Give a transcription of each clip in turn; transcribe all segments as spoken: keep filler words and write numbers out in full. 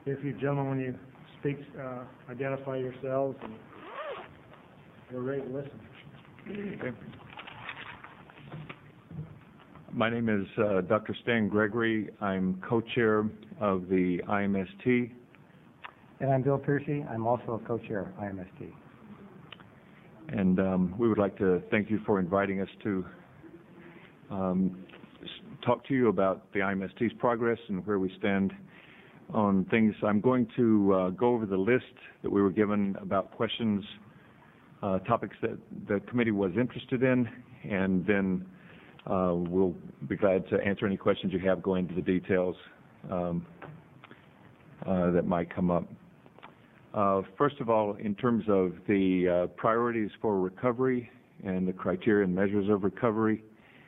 If you gentlemen, when you speak, uh, identify yourselves, and we're ready to listen. Okay. My name is uh, Doctor Stan Gregory. I'm co-chair of the I M S T. And I'm Bill Piercy. I'm also a co-chair of I M S T. And um, we would like to thank you for inviting us to um, talk to you about the I M S T's progress and where we stand on things. I'm going to uh, go over the list that we were given about questions, uh, topics that the committee was interested in, and then uh, we'll be glad to answer any questions you have going into the details um, uh, that might come up. Uh, first of all, in terms of the uh, priorities for recovery and the criteria and measures of recovery,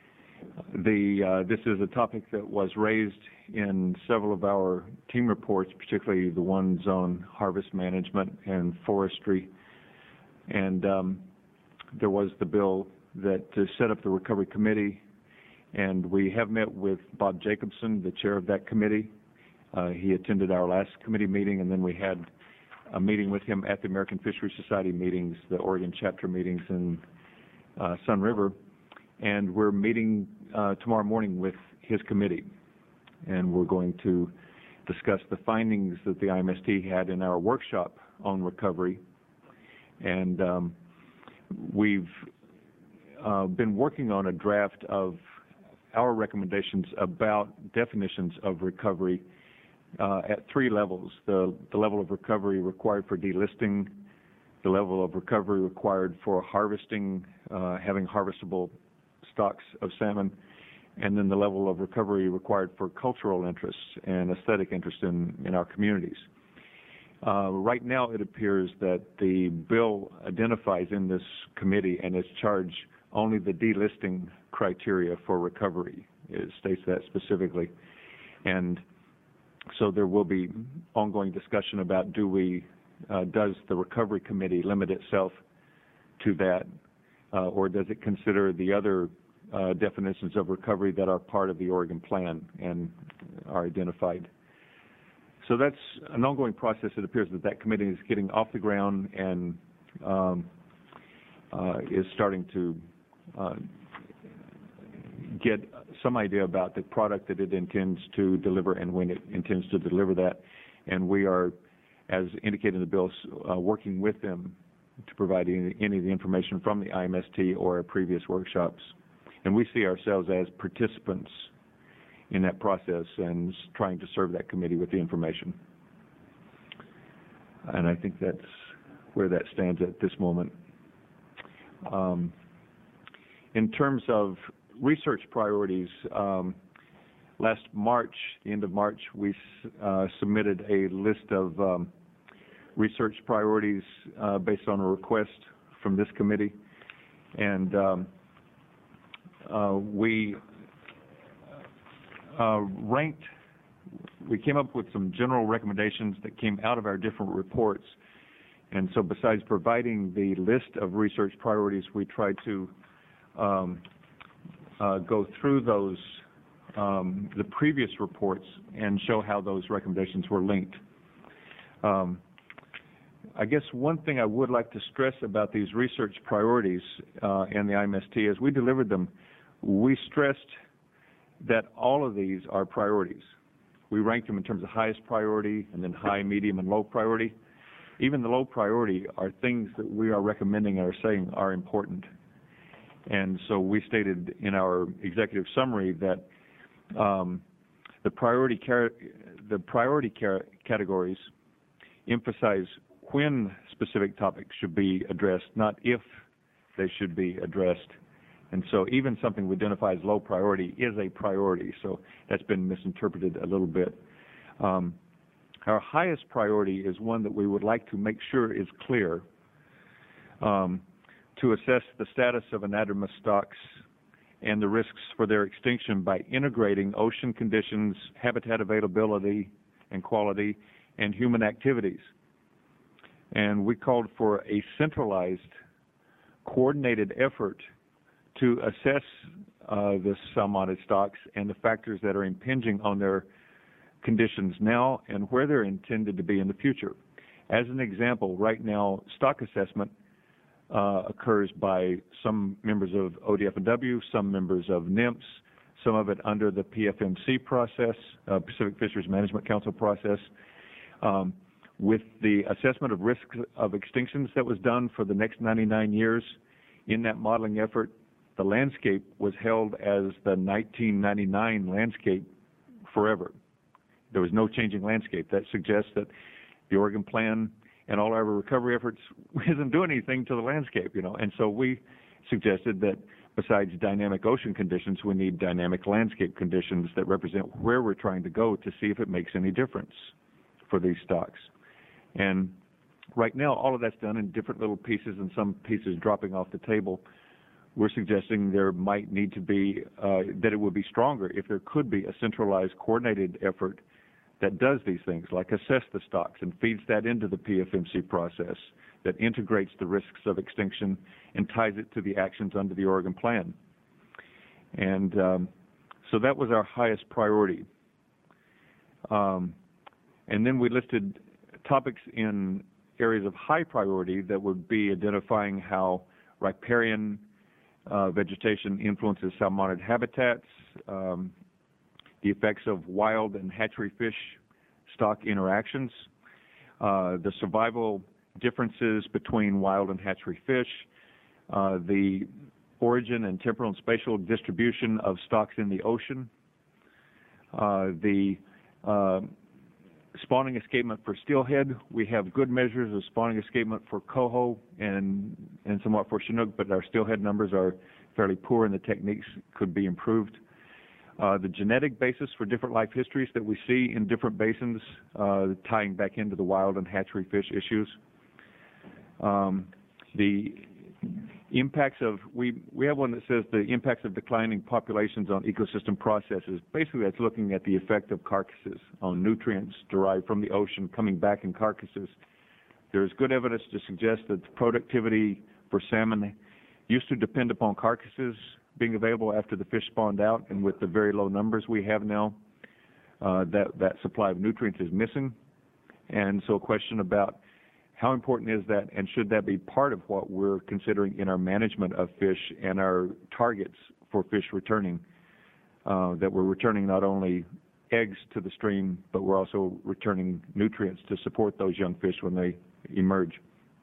the, uh, this is a topic that was raised in several of our team reports, particularly the ones on harvest management and forestry. And um, there was the bill that uh, set up the recovery committee, and we have met with Bob Jacobson, the chair of that committee. Uh, he attended our last committee meeting, and then we had a meeting with him at the American Fisheries Society meetings, the Oregon chapter meetings in uh, Sun River. And we're meeting uh, tomorrow morning with his committee, and we're going to discuss the findings that the I M S T had in our workshop on recovery. And um, we've uh, been working on a draft of our recommendations about definitions of recovery uh, at three levels: the, the level of recovery required for delisting, the level of recovery required for harvesting, uh, having harvestable stocks of salmon, and then the level of recovery required for cultural interests and aesthetic interest in, in our communities. Uh, right now, it appears that the bill identifies in this committee and its charge only the delisting criteria for recovery. It states that specifically. And so there will be ongoing discussion about do we, uh, does the recovery committee limit itself to that, uh, or does it consider the other uh, definitions of recovery that are part of the Oregon plan and are identified? So that's an ongoing process. It appears that that committee is getting off the ground and um, uh, is starting to uh, get some idea about the product that it intends to deliver and when it intends to deliver that. And we are, as indicated in the bill, uh, working with them to provide any, any of the information from the I M S T or our previous workshops. And we see ourselves as participants in that process and trying to serve that committee with the information. And I think that's where that stands at this moment. Um, in terms of research priorities, um, last March, the end of March, we uh, submitted a list of um, research priorities uh, based on a request from this committee. And um, uh, we Uh, ranked, we came up with some general recommendations that came out of our different reports. And so besides providing the list of research priorities, we tried to um, uh, go through those, um, the previous reports and show how those recommendations were linked. Um, I guess one thing I would like to stress about these research priorities uh, and the I M S T, as we delivered them, we stressed that all of these are priorities. We ranked them in terms of highest priority and then high, medium, and low priority. Even the low priority are things that we are recommending or saying are important. And so we stated in our executive summary that um, the priority the priority categories emphasize when specific topics should be addressed, not if they should be addressed. And so even something we identify as low priority is a priority. So that's been misinterpreted a little bit. Um, our highest priority is one that we would like to make sure is clear, um, to assess the status of anadromous stocks and the risks for their extinction by integrating ocean conditions, habitat availability and quality, and human activities. And we called for a centralized, coordinated effort to assess uh, the salmonid stocks and the factors that are impinging on their conditions now and where they're intended to be in the future. As an example, right now, stock assessment uh, occurs by some members of O D F and W, some members of NIMS, some of it under the P F M C process, uh, Pacific Fisheries Management Council process. Um, with the assessment of risks of extinctions that was done for the next ninety-nine years, in that modeling effort, the landscape was held as the nineteen ninety-nine landscape forever. There was no changing landscape. That suggests that the Oregon Plan and all our recovery efforts isn't doing anything to the landscape, you know. And so we suggested that besides dynamic ocean conditions, we need dynamic landscape conditions that represent where we're trying to go to see if it makes any difference for these stocks. And right now, all of that's done in different little pieces, and some pieces dropping off the table. We're suggesting there might need to be, uh, that it would be stronger if there could be a centralized, coordinated effort that does these things, like assess the stocks and feeds that into the P F M C process, that integrates the risks of extinction and ties it to the actions under the Oregon Plan. And um, so that was our highest priority. Um, and then we listed topics in areas of high priority that would be identifying how riparian uh, vegetation influences salmonid habitats, um, the effects of wild and hatchery fish stock interactions, uh, the survival differences between wild and hatchery fish, uh, the origin and temporal and spatial distribution of stocks in the ocean, uh, the uh, spawning escapement for steelhead. We have good measures of spawning escapement for coho and, and somewhat for Chinook, but our steelhead numbers are fairly poor and the techniques could be improved. Uh, the genetic basis for different life histories that we see in different basins, uh, tying back into the wild and hatchery fish issues. Um, the impacts of, we, we have one that says the impacts of declining populations on ecosystem processes. Basically, that's looking at the effect of carcasses on nutrients derived from the ocean coming back in carcasses. There's good evidence to suggest that the productivity for salmon used to depend upon carcasses being available after the fish spawned out, and with the very low numbers we have now, uh, that, that supply of nutrients is missing. And so a question about how important is that, and should that be part of what we're considering in our management of fish and our targets for fish returning, uh, that we're returning not only eggs to the stream, but we're also returning nutrients to support those young fish when they emerge.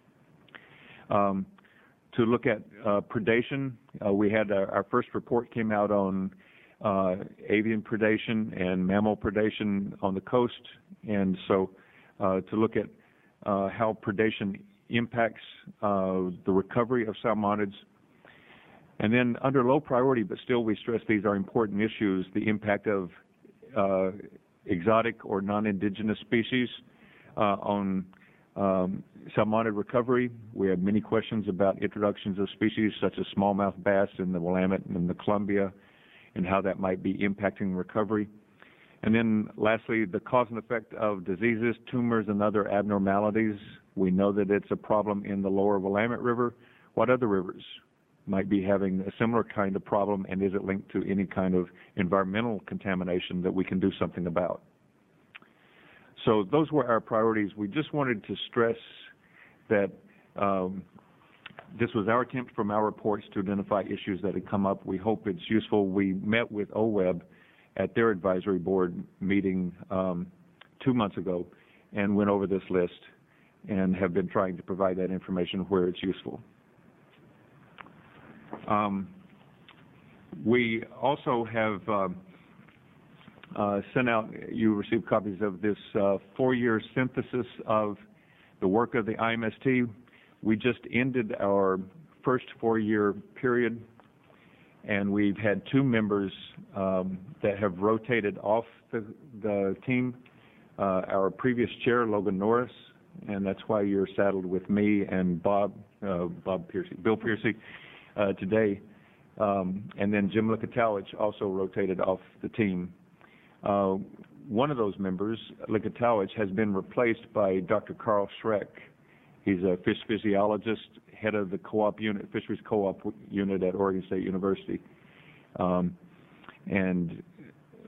Um, to look at uh, predation, uh, we had our, our first report came out on uh, avian predation and mammal predation on the coast, and so uh, to look at uh, how predation impacts uh, the recovery of salmonids. And then under low priority, but still we stress these are important issues, the impact of uh, exotic or non-indigenous species uh, on um, salmonid recovery. We have many questions about introductions of species such as smallmouth bass in the Willamette and the Columbia, and how that might be impacting recovery. And then lastly, the cause and effect of diseases, tumors, and other abnormalities. We know that it's a problem in the lower Willamette River. What other rivers might be having a similar kind of problem, and is it linked to any kind of environmental contamination that we can do something about? So those were our priorities. We just wanted to stress that um, this was our attempt from our reports to identify issues that had come up. We hope it's useful. We met with O W E B at their advisory board meeting um, two months ago and went over this list and have been trying to provide that information where it's useful. Um, we also have uh, uh, sent out, you received copies of this uh, four-year synthesis of the work of the I M S T. We just ended our first four-year period, and we've had two members um, that have rotated off the, the team. Uh, our previous chair, Logan Norris, and that's why you're saddled with me and Bob, uh, Bob Piercy, Bill Piercy uh, today. Um, and then Jim Likatowicz also rotated off the team. Uh, one of those members, Likatowicz, has been replaced by Doctor Carl Schreck. He's a fish physiologist, head of the co-op unit, fisheries co-op unit at Oregon State University. Um, and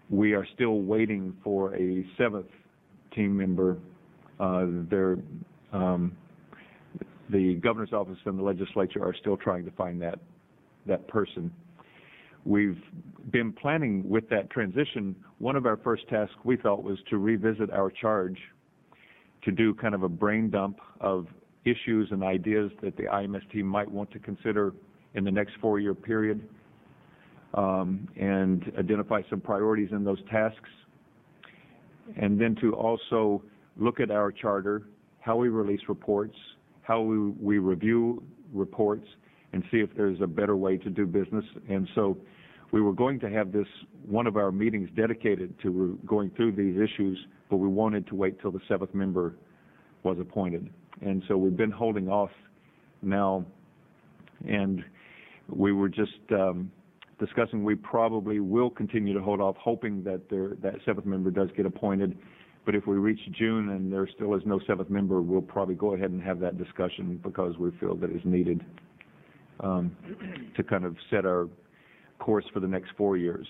we are still waiting for a seventh team member. Uh, they're, um, the governor's office and the legislature are still trying to find that that person. We've been planning with that transition. One of our first tasks we thought was to revisit our charge, to do kind of a brain dump of issues and ideas that the I M S T might want to consider in the next four-year period, um, and identify some priorities in those tasks, and then to also look at our charter, how we release reports, how we, we review reports, and see if there's a better way to do business. And so we were going to have this, one of our meetings dedicated to going through these issues, but we wanted to wait till the seventh member was appointed. And so we've been holding off now, and we were just um, discussing we probably will continue to hold off, hoping that there, that seventh member does get appointed. But if we reach June and there still is no seventh member, we'll probably go ahead and have that discussion because we feel that it's needed um, to kind of set our course for the next four years.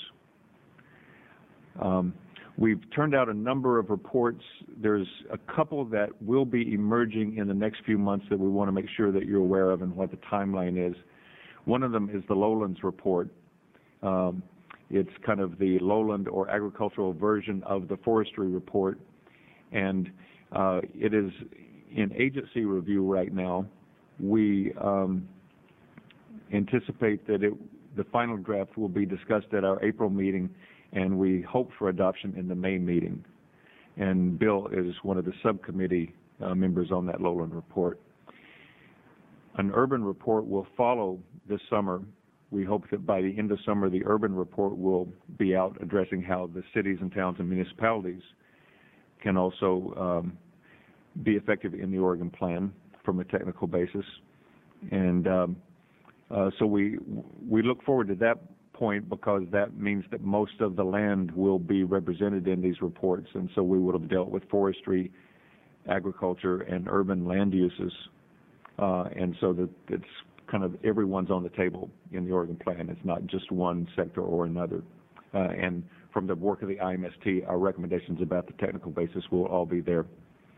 Um, we've turned out a number of reports. There's a couple that will be emerging in the next few months that we want to make sure that you're aware of and what the timeline is. One of them is the Lowlands report. Um, it's kind of the lowland or agricultural version of the forestry report, and uh, it is in agency review right now. We um, anticipate that it, the final draft will be discussed at our April meeting, and we hope for adoption in the May meeting. And Bill is one of the subcommittee uh, members on that lowland report. An urban report will follow this summer. We hope that by the end of summer, the urban report will be out addressing how the cities and towns and municipalities can also um, be effective in the Oregon Plan from a technical basis. And um, uh, so we we look forward to that point because that means that most of the land will be represented in these reports. And so we would have dealt with forestry, agriculture, and urban land uses. Uh, and so that it's kind of everyone's on the table in the Oregon Plan. It's not just one sector or another. Uh, and from the work of the I M S T, our recommendations about the technical basis will all be there.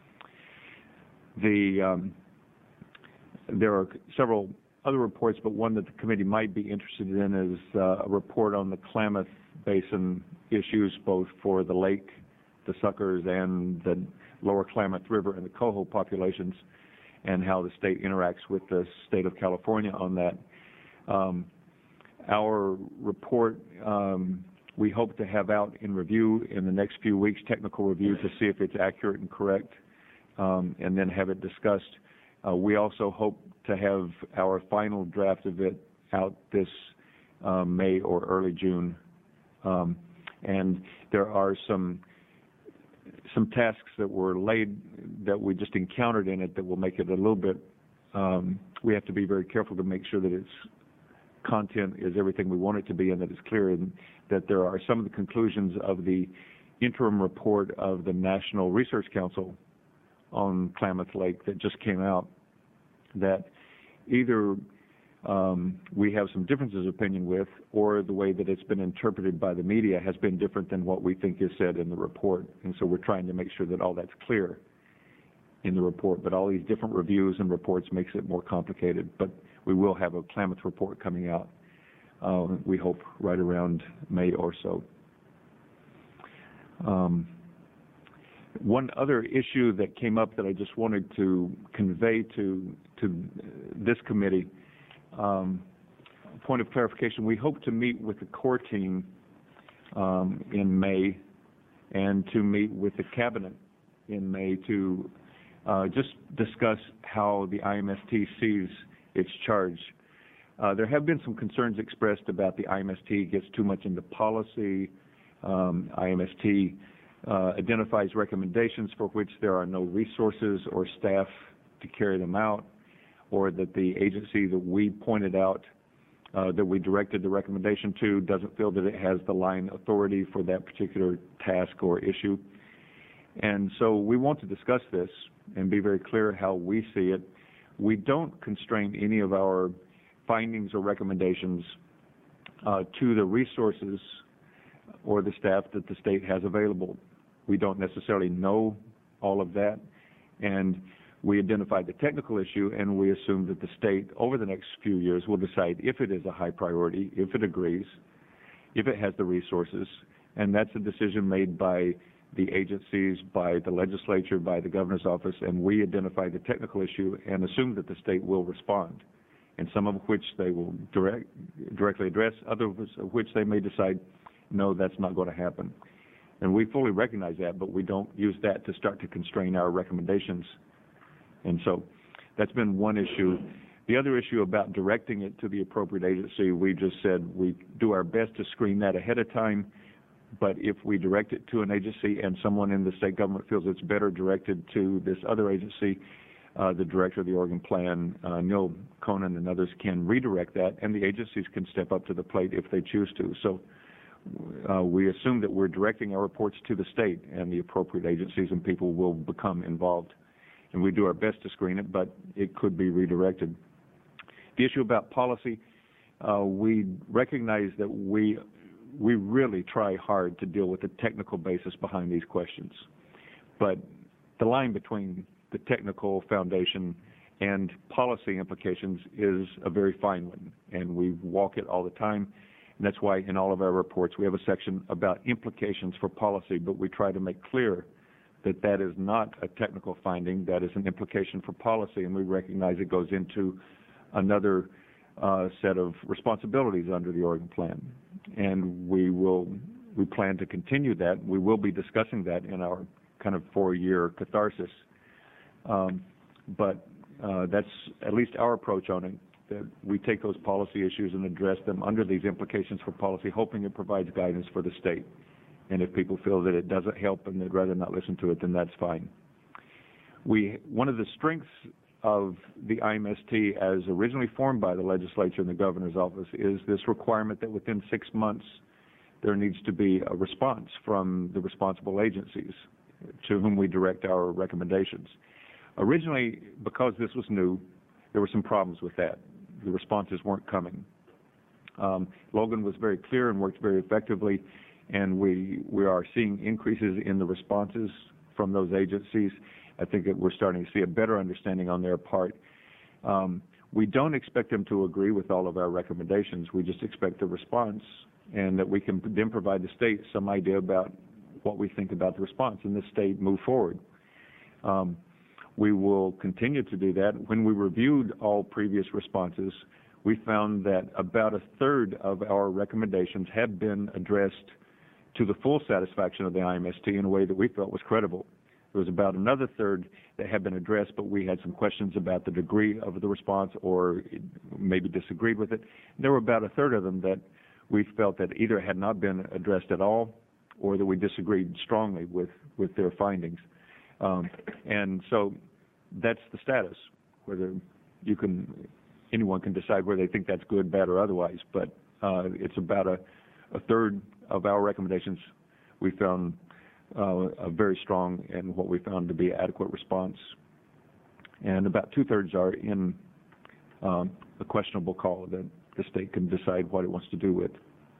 The um, there are several other reports, but one that the committee might be interested in is uh, a report on the Klamath Basin issues, both for the lake, the suckers, and the lower Klamath River and the coho populations, and how the state interacts with the state of California on that. Um, our report, um, we hope to have out in review in the next few weeks, technical review, to see if it's accurate and correct, um, and then have it discussed. Uh, we also hope to have our final draft of it out this uh, May or early June. Um, and there are some some tasks that were laid that we just encountered in it that will make it a little bit, um, we have to be very careful to make sure that its content is everything we want it to be and that it's clear, and that there are some of the conclusions of the interim report of the National Research Council on Klamath Lake that just came out that either um, we have some differences of opinion with, or the way that it's been interpreted by the media has been different than what we think is said in the report. And so we're trying to make sure that all that's clear in the report. But all these different reviews and reports makes it more complicated. But we will have a Klamath report coming out, uh, we hope, right around May or so. Um, One other issue that came up that I just wanted to convey to to this committee, um, point of clarification, we hope to meet with the core team um, in May and to meet with the cabinet in May to uh, just discuss how the I M S T sees its charge. Uh, there have been some concerns expressed about the I M S T gets too much into policy. Um, I M S T Uh, identifies recommendations for which there are no resources or staff to carry them out, or that the agency that we pointed out, uh, that we directed the recommendation to, doesn't feel that it has the line authority for that particular task or issue. And so we want to discuss this and be very clear how we see it. We don't constrain any of our findings or recommendations uh, to the resources or the staff that the state has available. We don't necessarily know all of that, and we identified the technical issue, and we assume that the state, over the next few years, will decide if it is a high priority, if it agrees, if it has the resources, and that's a decision made by the agencies, by the legislature, by the governor's office, and we identify the technical issue and assume that the state will respond, and some of which they will direct, directly address, others of which they may decide, no, that's not going to happen. And we fully recognize that, but we don't use that to start to constrain our recommendations. And so that's been one issue. The other issue about directing it to the appropriate agency, we just said we do our best to screen that ahead of time, but if we direct it to an agency and someone in the state government feels it's better directed to this other agency, uh, the director of the Oregon Plan, uh, Neil Conan and others can redirect that, and the agencies can step up to the plate if they choose to. So uh, we assume that we're directing our reports to the state, and the appropriate agencies and people will become involved. And we do our best to screen it, but it could be redirected. The issue about policy, uh, we recognize that we we really try hard to deal with the technical basis behind these questions. But the line between the technical foundation and policy implications is a very fine one, and we walk it all the time. And that's why in all of our reports we have a section about implications for policy, but we try to make clear that that is not a technical finding, that is an implication for policy, and we recognize it goes into another uh, set of responsibilities under the Oregon Plan. And we will, we plan to continue that. We will be discussing that in our kind of four-year catharsis. Um, but uh, that's at least our approach on it, that we take those policy issues and address them under these implications for policy, hoping it provides guidance for the state. And if people feel that it doesn't help and they'd rather not listen to it, then that's fine. We, one of the strengths of the I M S T as originally formed by the legislature and the governor's office is this requirement that within six months there needs to be a response from the responsible agencies to whom we direct our recommendations. Originally, because this was new, there were some problems with that. The responses weren't coming. Um, Logan was very clear and worked very effectively, and we, we are seeing increases in the responses from those agencies. I think that we're starting to see a better understanding on their part. Um, we don't expect them to agree with all of our recommendations. We just expect a response, and that we can then provide the state some idea about what we think about the response, and the state move forward. Um, we will continue to do that. When we reviewed all previous responses, we found that about a third of our recommendations have been addressed to the full satisfaction of the I M S T in a way that we felt was credible. There was about another third that had been addressed, but we had some questions about the degree of the response or maybe disagreed with it. There were about a third of them that we felt that either had not been addressed at all or that we disagreed strongly with, with their findings. Um, and so that's the status, whether you can, anyone can decide whether they think that's good, bad, or otherwise, but uh, it's about a, a third of our recommendations we found uh, a very strong and what we found to be adequate response. And about two-thirds are in um, a questionable call that the state can decide what it wants to do with.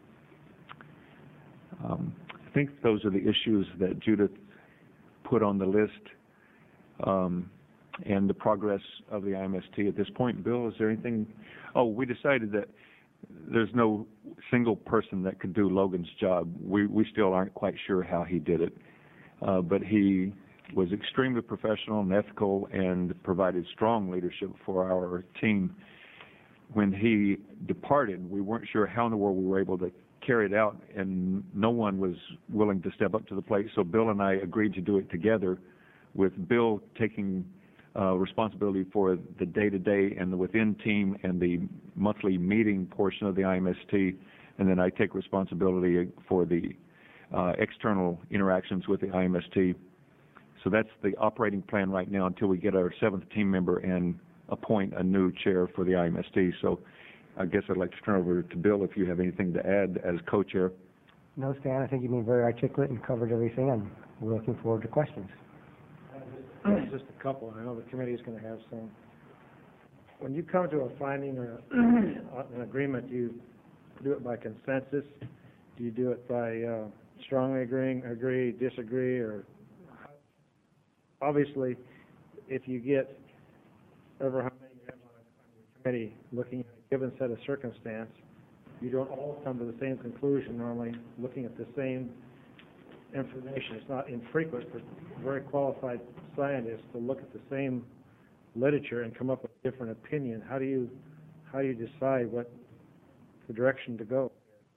Um, I think those are the issues that Judith put on the list, um, and the progress of the I M S T at this point. Bill, is there anything? Oh, we decided that there's no single person that could do Logan's job. We, we still aren't quite sure how he did it, uh, but he was extremely professional and ethical and provided strong leadership for our team. When he departed, we weren't sure how in the world we were able to carry it out, and no one was willing to step up to the plate, so Bill and I agreed to do it together, with Bill taking uh, responsibility for the day-to-day and the within team and the monthly meeting portion of the I M S T, and then I take responsibility for the uh, external interactions with the I M S T. So that's the operating plan right now until we get our seventh team member and appoint a new chair for the I M S T. So I guess I'd like to turn over to Bill if you have anything to add as co-chair. No, Stan, I think you've been very articulate and covered everything, and we're looking forward to questions. Just a couple. I know the committee is going to have some. When you come to a finding or an agreement, do you do it by consensus? Do you do it by uh, strongly agreeing, agree, disagree, or obviously, if you get over how many you have on a, on your committee looking at a given set of circumstance, you don't all come to the same conclusion normally, looking at the same information. It's not infrequent for very qualified scientists to look at the same literature and come up with a different opinion. How do you how do you decide what the direction to go?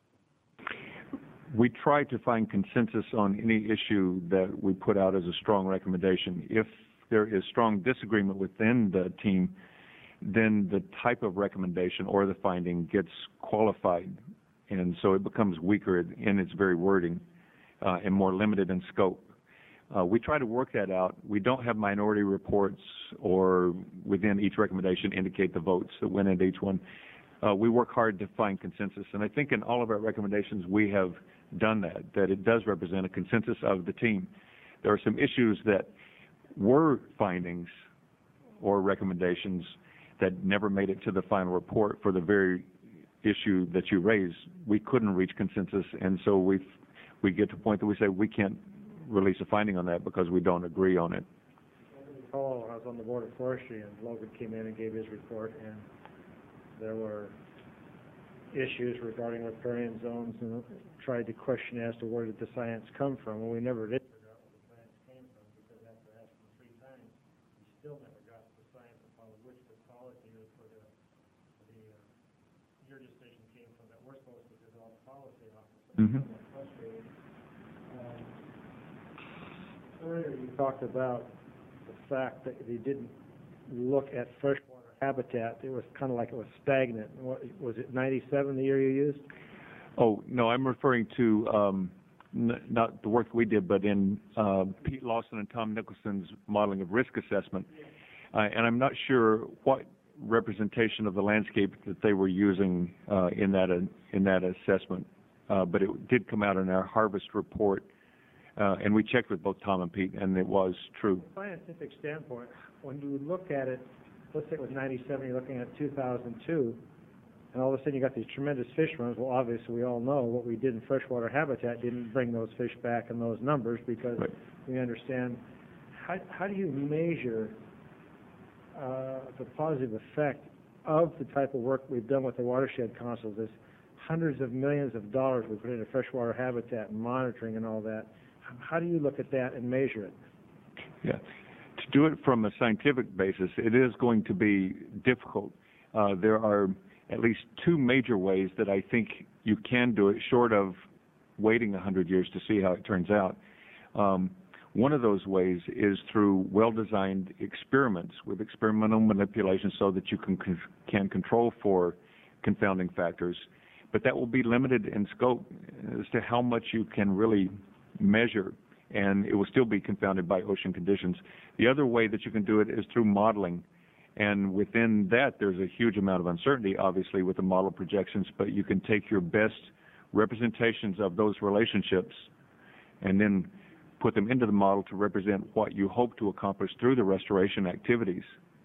We try to find consensus on any issue that we put out as a strong recommendation. If there is strong disagreement within the team, then the type of recommendation or the finding gets qualified, and so it becomes weaker in its very wording uh, and more limited in scope. Uh, we try to work that out. We don't have minority reports or within each recommendation indicate the votes that went into each one. Uh, we work hard to find consensus, and I think in all of our recommendations we have done that, that it does represent a consensus of the team. There are some issues that were findings or recommendations that never made it to the final report for the very issue that you raised. We couldn't reach consensus, and so we we get to the point that we say we can't release a finding on that because we don't agree on it. Oh, I was on the Board of Forestry, and Logan came in and gave his report, and there were issues regarding riparian zones, and tried to question as to where did the science come from. Well, we never did figure out where the science came from, because after asking three times, we still never got the science upon which the policy was for the, the uh, your decision came from, that we're supposed to develop policy off of. Mm-hmm. Frustrating. Um, earlier you talked about the fact that they didn't look at freshwater habitat. It was kind of like it was stagnant. What, was it ninety-seven the year you used? Oh, no, I'm referring to um, n not the work we did, but in uh, Pete Lawson and Tom Nicholson's modeling of risk assessment. Uh, and I'm not sure what representation of the landscape that they were using uh, in that uh, in that assessment, uh, but it did come out in our harvest report, uh, and we checked with both Tom and Pete, and it was true. From a scientific standpoint, when you look at it, let's say it was ninety-seven, you're looking at two thousand two, and all of a sudden you got these tremendous fish runs. Well, obviously we all know what we did in freshwater habitat didn't bring those fish back in those numbers, because right. we understand how, how do you measure uh, the positive effect of the type of work we've done with the watershed councils. There's hundreds of millions of dollars we put into freshwater habitat and monitoring and all that. How do you look at that and measure it? Yeah. To do it from a scientific basis, it is going to be difficult. Uh, there are at least two major ways that I think you can do it, short of waiting a hundred years to see how it turns out. Um, one of those ways is through well-designed experiments with experimental manipulation, so that you can con can control for confounding factors, but that will be limited in scope as to how much you can really measure, and it will still be confounded by ocean conditions. The other way that you can do it is through modeling, and within that there's a huge amount of uncertainty, obviously, with the model projections, but you can take your best representations of those relationships and then put them into the model to represent what you hope to accomplish through the restoration activities,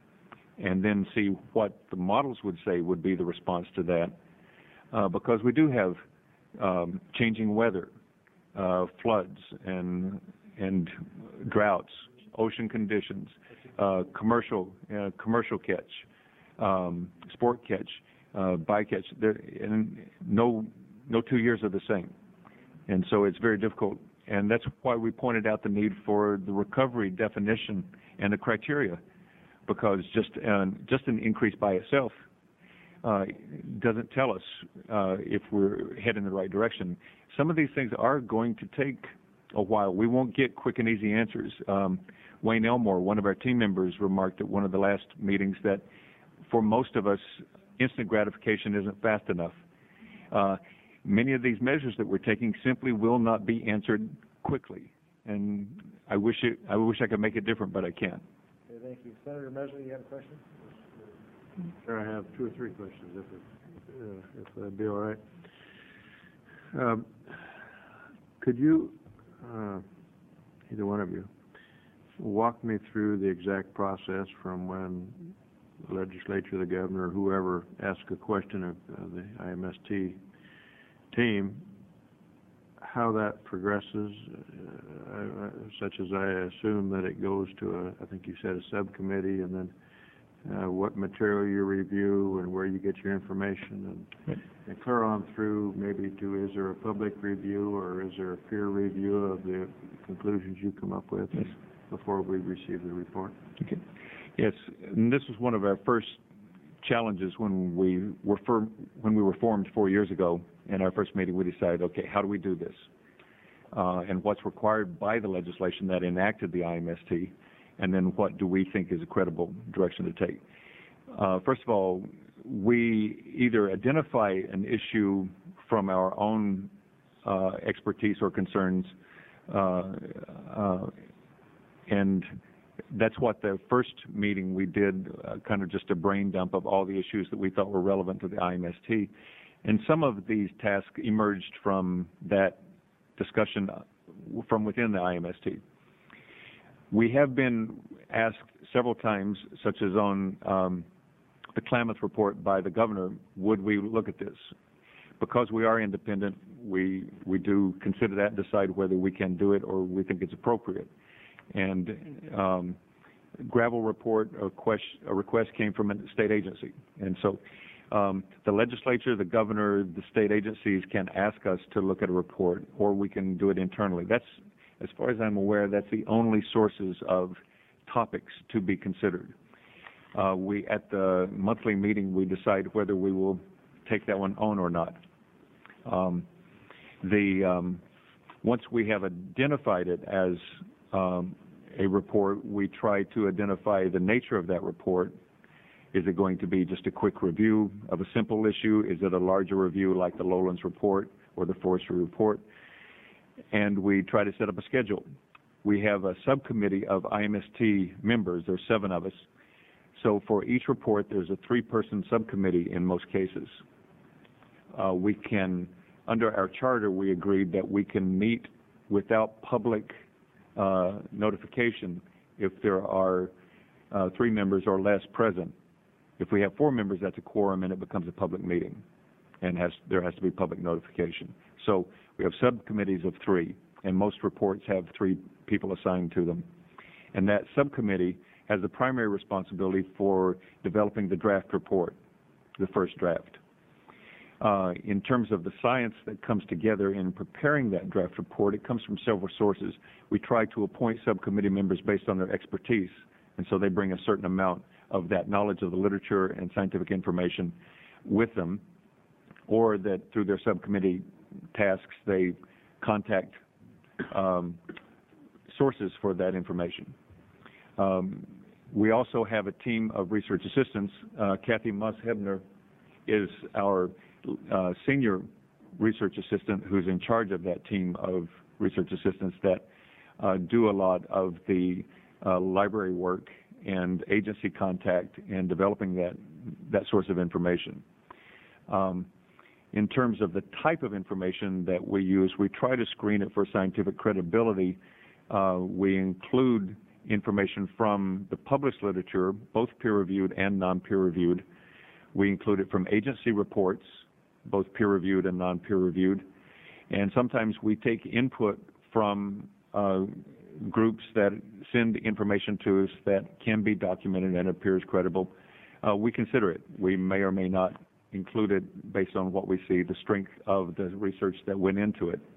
and then see what the models would say would be the response to that. Uh, because we do have um, changing weather, uh, floods and and droughts, ocean conditions, uh, commercial uh, commercial catch, um, sport catch, uh, bycatch. There, and no no two years are the same, and so it's very difficult. And that's why we pointed out the need for the recovery definition and the criteria, because just uh, just an increase by itself uh, doesn't tell us uh, if we're heading in the right direction. Some of these things are going to take a while. We won't get quick and easy answers. Um, Wayne Elmore, one of our team members, remarked at one of the last meetings that for most of us, instant gratification isn't fast enough. Uh, many of these measures that we're taking simply will not be answered quickly, and I wish it, I wish I could make it different, but I can't. Okay, thank you. Senator Mesley, you have a question? Sure, I have two or three questions, if it, uh, if that'd be all right. Um, could you, uh, either one of you, walk me through the exact process from when the legislature, the governor, or whoever asks a question of uh, the I M S T team how that progresses, uh, I- such as I assume that it goes to a, I think you said a subcommittee, and then uh, what material you review and where you get your information, and, and clear on through maybe to, is there a public review or is there a peer review of the conclusions you come up with Yes. before we receive the report? Okay. Yes, and this was one of our first challenges when we were firm, when we were formed four years ago. In our first meeting, we decided, okay, how do we do this? Uh, and what's required by the legislation that enacted the I M S T, and then what do we think is a credible direction to take? Uh, first of all, we either identify an issue from our own uh, expertise or concerns, uh, uh, and that's what the first meeting we did, uh, kind of just a brain dump of all the issues that we thought were relevant to the I M S T. And some of these tasks emerged from that discussion from within the I M S T. We have been asked several times, such as on um, the Klamath report by the governor, would we look at this? Because we are independent, we, we do consider that and decide whether we can do it or we think it's appropriate. And um, Gravel report, a, question, a request came from a state agency. And so um, the legislature, the governor, the state agencies can ask us to look at a report, or we can do it internally. That's, as far as I'm aware, that's the only sources of topics to be considered. Uh, we, at the monthly meeting, we decide whether we will take that one on or not. Um, the, um, once we have identified it as um, a report, we try to identify the nature of that report. Is it going to be just a quick review of a simple issue? Is it a larger review like the Lowlands report or the Forestry report? And we try to set up a schedule. We have a subcommittee of I M S T members. There's seven of us. So for each report, there's a three-person subcommittee in most cases. Uh, we can, under our charter, we agreed that we can meet without public uh, notification if there are uh, three members or less present. If we have four members, that's a quorum, and it becomes a public meeting, and has, there has to be public notification. So we have subcommittees of three, and most reports have three people assigned to them. And that subcommittee has the primary responsibility for developing the draft report, the first draft. Uh, in terms of the science that comes together in preparing that draft report, it comes from several sources. We try to appoint subcommittee members based on their expertise, and so they bring a certain amount of that knowledge of the literature and scientific information with them, or that through their subcommittee tasks they contact um, sources for that information. Um, we also have a team of research assistants. Uh, Kathy Moss-Hebner is our uh, senior research assistant who's in charge of that team of research assistants that uh, do a lot of the uh, library work and agency contact and developing that, that source of information. Um, in terms of the type of information that we use, we try to screen it for scientific credibility. Uh, we include information from the published literature, both peer-reviewed and non-peer-reviewed. We include it from agency reports, both peer-reviewed and non-peer-reviewed. And sometimes we take input from uh, groups that send information to us that can be documented and appears credible. Uh, we consider it. We may or may not include it based on what we see, the strength of the research that went into it.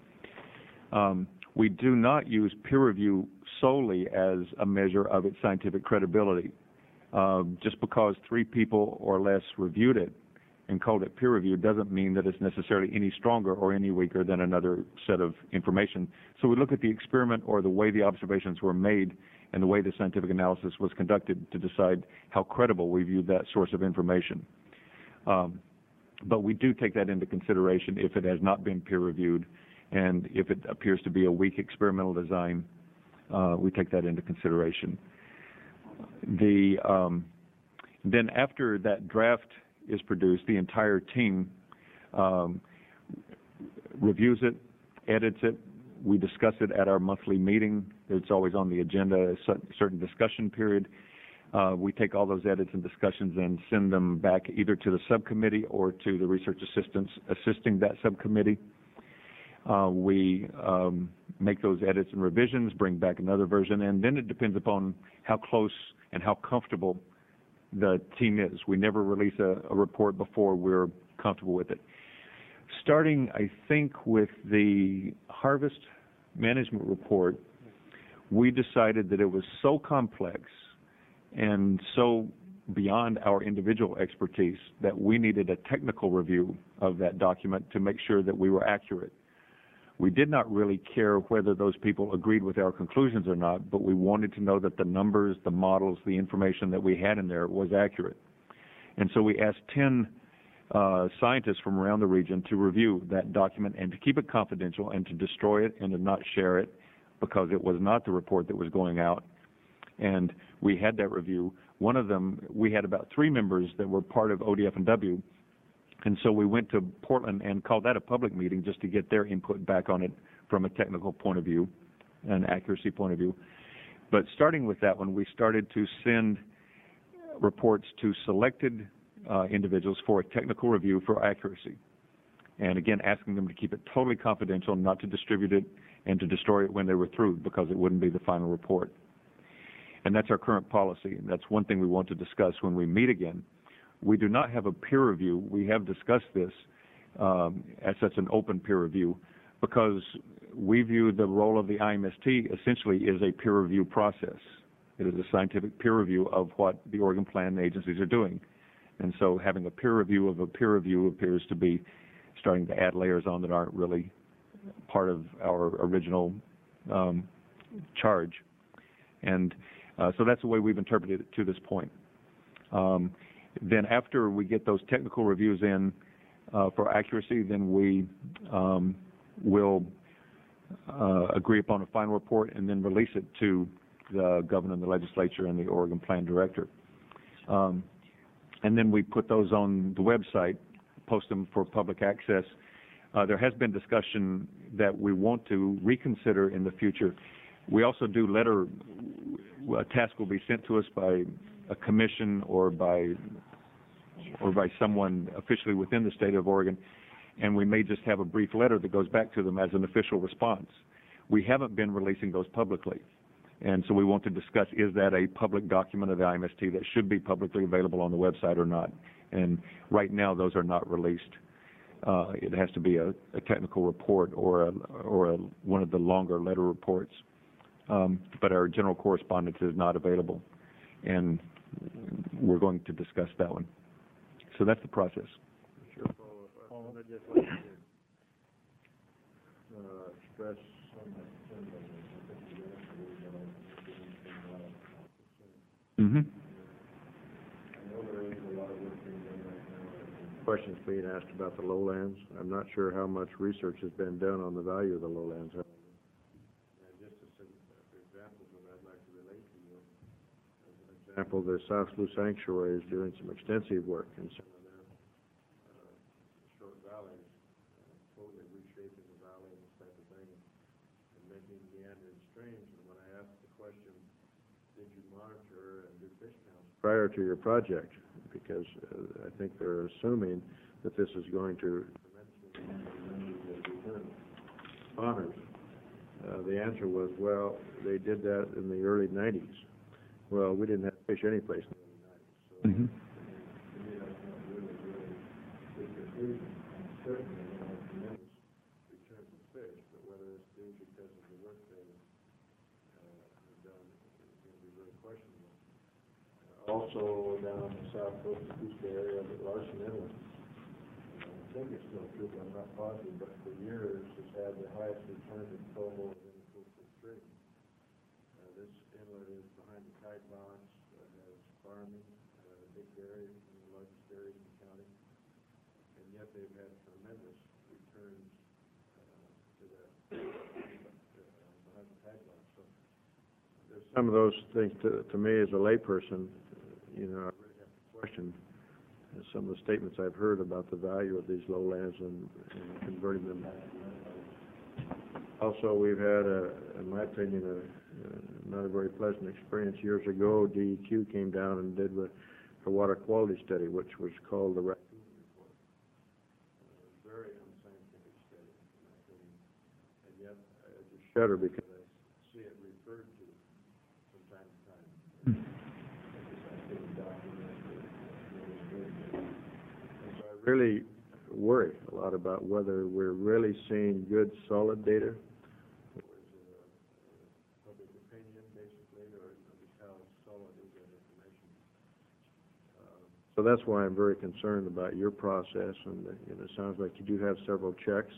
Um, we do not use peer review solely as a measure of its scientific credibility. Uh, just because three people or less reviewed it and called it peer review doesn't mean that it's necessarily any stronger or any weaker than another set of information. So we look at the experiment or the way the observations were made and the way the scientific analysis was conducted to decide how credible we view that source of information. Um, but we do take that into consideration if it has not been peer reviewed, and if it appears to be a weak experimental design, uh, we take that into consideration. The, um, then after that draft is produced, the entire team um, reviews it, edits it. We discuss it at our monthly meeting. It's always on the agenda, a certain discussion period. Uh, we take all those edits and discussions and send them back either to the subcommittee or to the research assistants assisting that subcommittee. Uh, we um, make those edits and revisions, bring back another version, and then it depends upon how close and how comfortable the team is. We never release a, a report before we're comfortable with it. Starting, I think, with the harvest management report, we decided that it was so complex and so beyond our individual expertise that we needed a technical review of that document to make sure that we were accurate. We did not really care whether those people agreed with our conclusions or not, but we wanted to know that the numbers, the models, the information that we had in there was accurate. And so we asked ten uh, scientists from around the region to review that document and to keep it confidential and to destroy it and to not share it because it was not the report that was going out. And we had that review. One of them, we had about three members that were part of O D F and W, and so we went to Portland and called that a public meeting just to get their input back on it from a technical point of view, an accuracy point of view. But starting with that one, we started to send reports to selected uh, individuals for a technical review for accuracy. And again, asking them to keep it totally confidential, not to distribute it, and to destroy it when they were through because it wouldn't be the final report. And that's our current policy. And that's one thing we want to discuss when we meet again. We do not have a peer review. We have discussed this um, as such an open peer review because we view the role of the I M S T essentially is a peer review process. It is a scientific peer review of what the Oregon Plan agencies are doing. And so having a peer review of a peer review appears to be starting to add layers on that aren't really part of our original um, charge. And uh, so that's the way we've interpreted it to this point. Um, then after we get those technical reviews in uh, for accuracy, then we um, will uh, agree upon a final report and then release it to the governor and the legislature and the Oregon Plan Director. Um, and then we put those on the website, post them for public access. Uh, there has been discussion that we want to reconsider in the future. We also do letter, a task will be sent to us by a commission or by or by someone officially within the state of Oregon, and we may just have a brief letter that goes back to them as an official response. We haven't been releasing those publicly, and so we want to discuss, is that a public document of the I M S T that should be publicly available on the website or not? And right now, those are not released. Uh, it has to be a, a technical report or a, or a, one of the longer letter reports. Um, but our general correspondence is not available, and we're going to discuss that one. So that's the process. Sure, Paul, I'd just like to uh, express Mm-hmm. questions being asked about the lowlands. I'm not sure how much research has been done on the value of the lowlands. And just as some examples of that, I'd like to relate to you. As an example, the South Slough Sanctuary is doing some extensive work in some of their uh, short valleys, uh, totally reshaping the valley and this type of thing, and making meandering streams. And when I asked the question, did you monitor and do fish counts prior to your project? Because uh, I think they're assuming that this is going to tremendously return spawners. Uh, the answer was, well, they did that in the early nineties. Well, we didn't have fish any place in the early nineties. So Mm-hmm. to me, that's not really, really good conclusion. Certainly, they have tremendous returns of fish, but whether it's due because of the work they uh, have done is going to be very questionable. Also, down in the south coast of Coosa area, the Larson Inlet, uh, I think it's still true, but I'm not positive, but for years has had the highest return in total of any coastal stream. Uh, this inlet is behind the tide box, uh, has farming, uh, big dairy, one of the largest dairies in the county, and yet they've had tremendous returns uh, to that uh, behind the tide box. So there's some of those things to, to me as a layperson. You know, I really have to question uh, some of the statements I've heard about the value of these lowlands and, and converting them back to land. Also, we've had, a, in my opinion, a, uh, not a very pleasant experience. Years ago, D E Q came down and did a, a water quality study, which was called the Raccoon Report. Uh, very unscientific study, in my opinion. yet I just shudder because I see it referred to from time to time. And so I really worry a lot about whether we're really seeing good, solid data, or is it a public opinion, basically, or just how solid is that information? Uh, So that's why I'm very concerned about your process, and, uh, you know, it sounds like you do have several checks.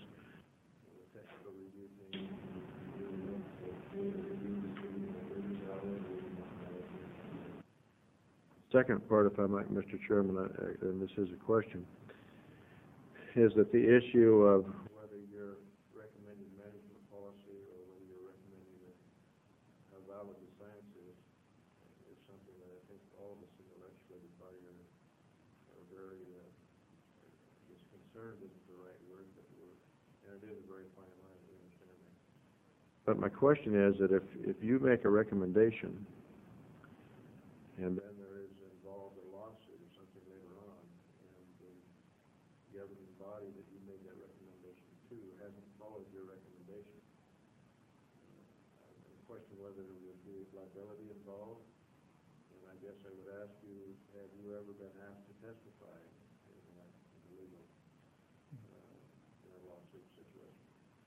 Second part, if I might, Mister Chairman, I- and this is a question, is that the issue of whether you're recommending management policy or whether you're recommending a, how valid the science is, is something that I think all of us in the legislative body are, are very, uh, I guess concerned isn't the right word, but we're, and it is a very fine line, we understand that. But my question is that if, if you make a recommendation, and then there is involved a lawsuit or something later on, and the governing body that you made that recommendation to hasn't followed your recommendation, uh, I question whether there would be liability involved, and I guess I would ask you, have you ever been asked to testify in a, in a legal, uh, in a lawsuit situation?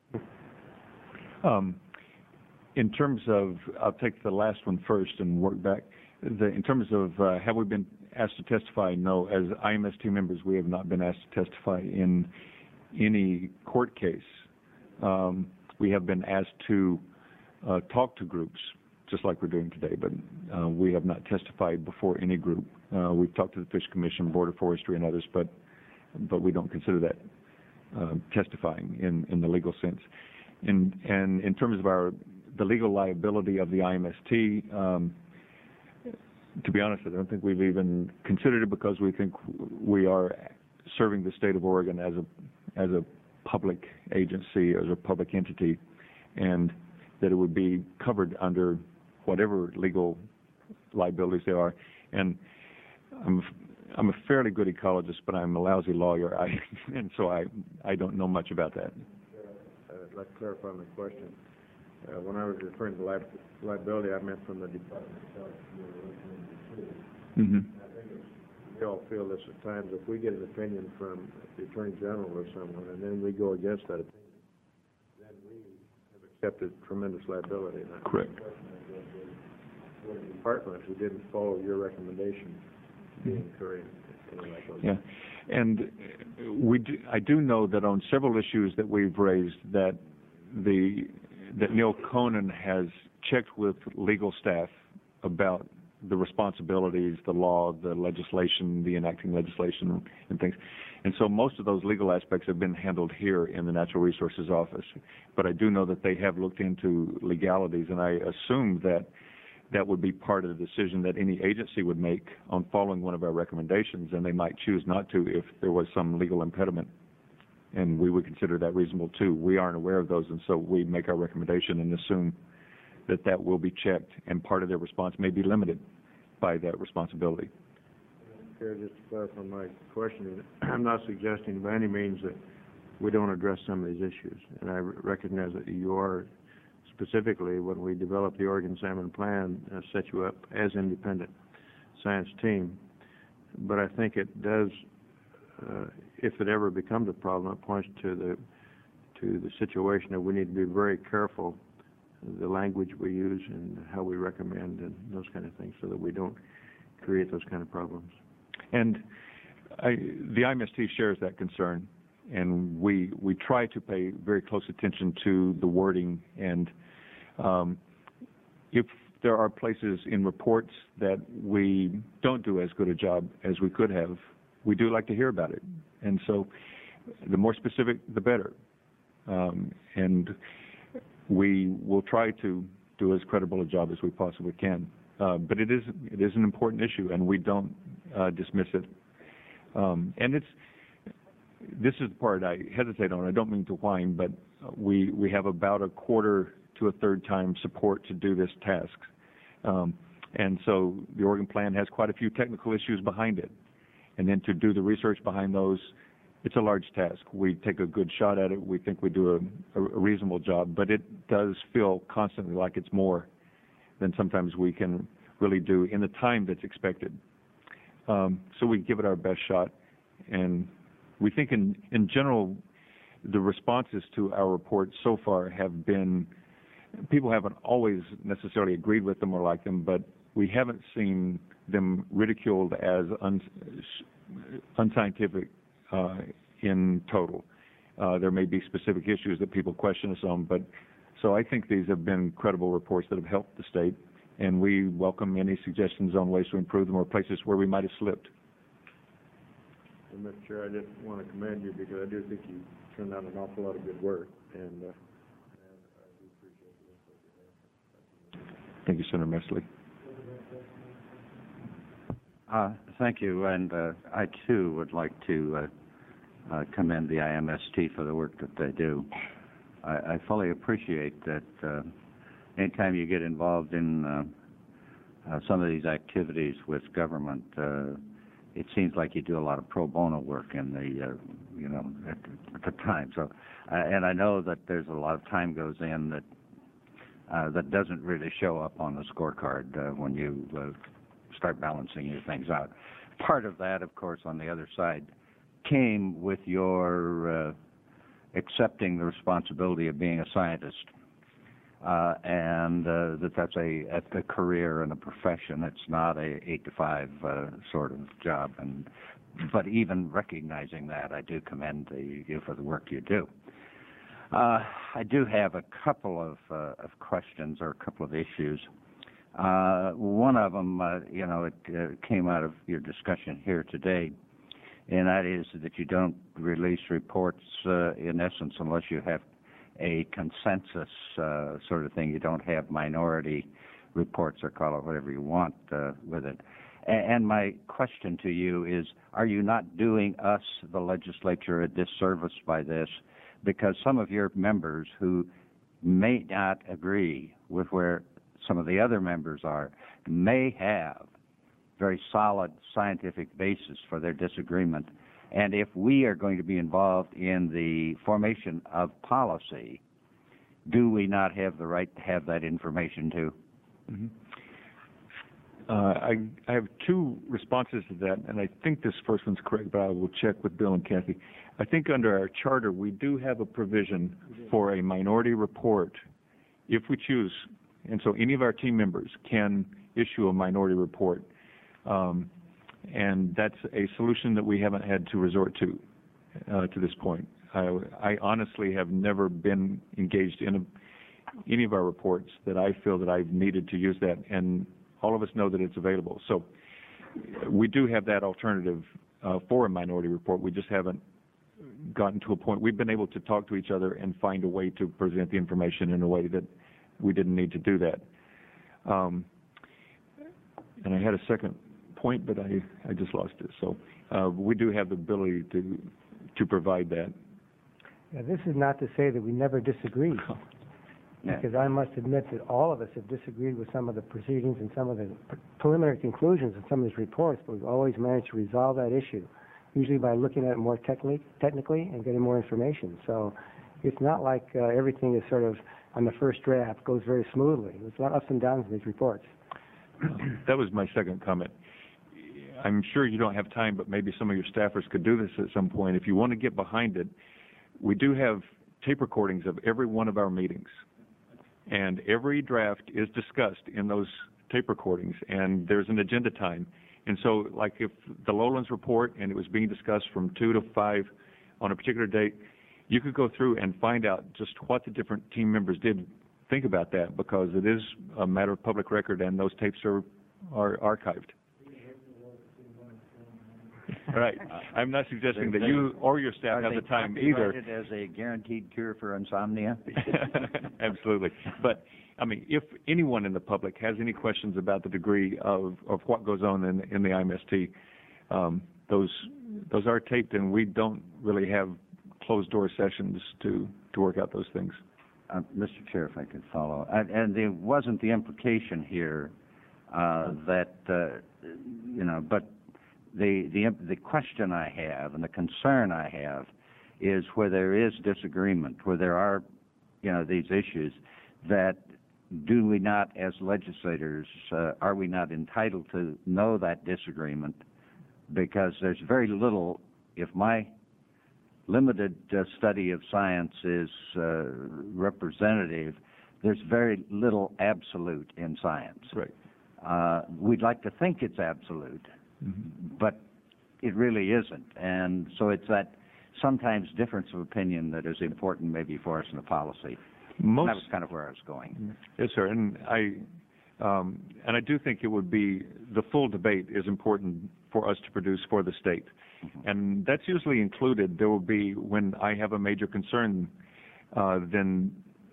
Um, in terms of, I'll take the last one first and work back. The, in terms of uh, have we been asked to testify? No. As I M S T members, we have not been asked to testify in any court case. Um, we have been asked to uh, talk to groups, just like we're doing today, but uh, we have not testified before any group. Uh, we've talked to the Fish Commission, Board of Forestry, and others, but but we don't consider that uh, testifying in, in the legal sense. In, and in terms of our the legal liability of the I M S T, um, to be honest, I don't think we've even considered it because we think we are serving the state of Oregon as a as a public agency, as a public entity, and that it would be covered under whatever legal liabilities there are. And I'm I'm a fairly good ecologist, but I'm a lousy lawyer, I, and so I I don't know much about that. Uh, I'd like to clarify my question. Uh, when I was referring to li liability, I meant from the Department of Health. Mm-hmm. I think it's, we all feel this at times. If we get an opinion from the Attorney General or someone, and then we go against that opinion, then we have accepted tremendous liability. And I Correct. For the department who didn't follow your recommendation, be incurring any liability. Yeah, and we do, I do know that on several issues that we've raised, that the that Neil Conan has checked with legal staff about the responsibilities, the law, the legislation, the enacting legislation, and things. And so most of those legal aspects have been handled here in the Natural Resources Office. But I do know that they have looked into legalities, and I assume that that would be part of the decision that any agency would make on following one of our recommendations, and they might choose not to if there was some legal impediment. And we would consider that reasonable too. We aren't aware of those, and so we make our recommendation and assume that that will be checked, and part of their response may be limited by that responsibility. Chair, just to clarify my question, I'm not suggesting by any means that we don't address some of these issues, and I recognize that you are specifically, when we developed the Oregon Salmon Plan, uh, set you up as independent science team. But I think it does, uh, if it ever becomes a problem, it points to the to the situation that we need to be very careful the language we use and how we recommend and those kind of things, so that we don't create those kind of problems. And I, the I M S T shares that concern, and we we try to pay very close attention to the wording. And um, if there are places in reports that we don't do as good a job as we could have, we do like to hear about it. And so, the more specific, the better. Um, and we will try to do as credible a job as we possibly can. Uh, but it is it is an important issue, and we don't uh, dismiss it. Um, and it's this is the part I hesitate on. I don't mean to whine, but we we have about a quarter to a third time support to do this task. Um, and so the Oregon Plan has quite a few technical issues behind it. And then to do the research behind those it's a large task. We take a good shot at it. We think we do a, a reasonable job, but it does feel constantly like it's more than sometimes we can really do in the time that's expected. Um, so we give it our best shot, and we think in, in general, the responses to our reports so far have been, people haven't always necessarily agreed with them or liked them, but we haven't seen them ridiculed as un, unscientific uh, in total. Uh, there may be specific issues that people question us on, but so I think these have been credible reports that have helped the state, and we welcome any suggestions on ways to improve them or places where we might have slipped. And Mister Chair, I just want to commend you because I do think you turned out an awful lot of good work, and, uh, and I do appreciate the input you have. Thank you, Senator Messley. Uh, thank you, and uh, I too would like to uh, uh, commend the I M S T for the work that they do. I, I fully appreciate that uh, anytime you get involved in uh, uh, some of these activities with government, uh, it seems like you do a lot of pro bono work in the, uh, you know, at, at the time. So, uh, and I know that there's a lot of time goes in that uh, that doesn't really show up on the scorecard uh, when you uh, start balancing your things out. Part of that, of course, on the other side, came with your uh, accepting the responsibility of being a scientist, uh, and uh, that that's a, a career and a profession. It's not a eight to five uh, sort of job. And but even recognizing that, I do commend you for the work you do. Uh, I do have a couple of, uh, of questions or a couple of issues. Uh, one of them, uh, you know, it uh, came out of your discussion here today, and that is that you don't release reports, uh, in essence, unless you have a consensus uh, sort of thing. You don't have minority reports, or call it whatever you want uh, with it. And, and my question to you is, are you not doing us, the legislature, a disservice by this? Because some of your members who may not agree with where some of the other members are may have very solid scientific basis for their disagreement. And if we are going to be involved in the formation of policy, do we not have the right to have that information too? Mm-hmm. uh, I, I have two responses to that, and I think this first one's correct, but I will check with Bill and Kathy. I think under our charter, we do have a provision for a minority report if we choose. And so any of our team members can issue a minority report. Um, and that's a solution that we haven't had to resort to uh, to this point. I, I honestly have never been engaged in a, any of our reports that I feel that I've needed to use that, and all of us know that it's available. So we do have that alternative uh, for a minority report. We just haven't gotten to a point. We've been able to talk to each other and find a way to present the information in a way that we didn't need to do that. Um, and I had a second point, but I, I just lost it. So uh, we do have the ability to to provide that. Yeah, this is not to say that we never disagreed, Yeah. because I must admit that all of us have disagreed with some of the proceedings and some of the pre- preliminary conclusions of some of these reports, but we've always managed to resolve that issue, usually by looking at it more technically, technically and getting more information. So it's not like uh, everything is sort of on the first draft goes very smoothly. There's a lot of ups and downs in these reports. That was my second comment. I'm sure you don't have time, but maybe some of your staffers could do this at some point. If you want to get behind it, we do have tape recordings of every one of our meetings, and every draft is discussed in those tape recordings, and there's an agenda time. And so, like if the Lowlands report and it was being discussed from two to five on a particular date, you could go through and find out just what the different team members did think about that, because it is a matter of public record, and those tapes are are archived. Right. I'm not suggesting that you or your staff have the time either. Are they copyrighted as a guaranteed cure for insomnia? Absolutely. But, I mean, if anyone in the public has any questions about the degree of, of what goes on in, in the I M S T, um, those those are taped, and we don't really have closed-door sessions to, to work out those things. Uh, Mister Chair, if I could follow. And, and there wasn't the implication here uh, that, uh, you know, but the, the, the question I have and the concern I have is where there is disagreement, where there are, you know, these issues, that do we not, as legislators, uh, are we not entitled to know that disagreement? Because there's very little, if my limited uh, study of science is uh, representative, there's very little absolute in science. Right. Uh, we'd like to think it's absolute, Mm-hmm. but it really isn't. And so it's that sometimes difference of opinion that is important maybe for us in the policy. Most, That was kind of where I was going. Yes, sir. And I, um, and I do think it would be, the full debate is important for us to produce for the state. Mm-hmm. And that's usually included. There will be, when I have a major concern, uh, then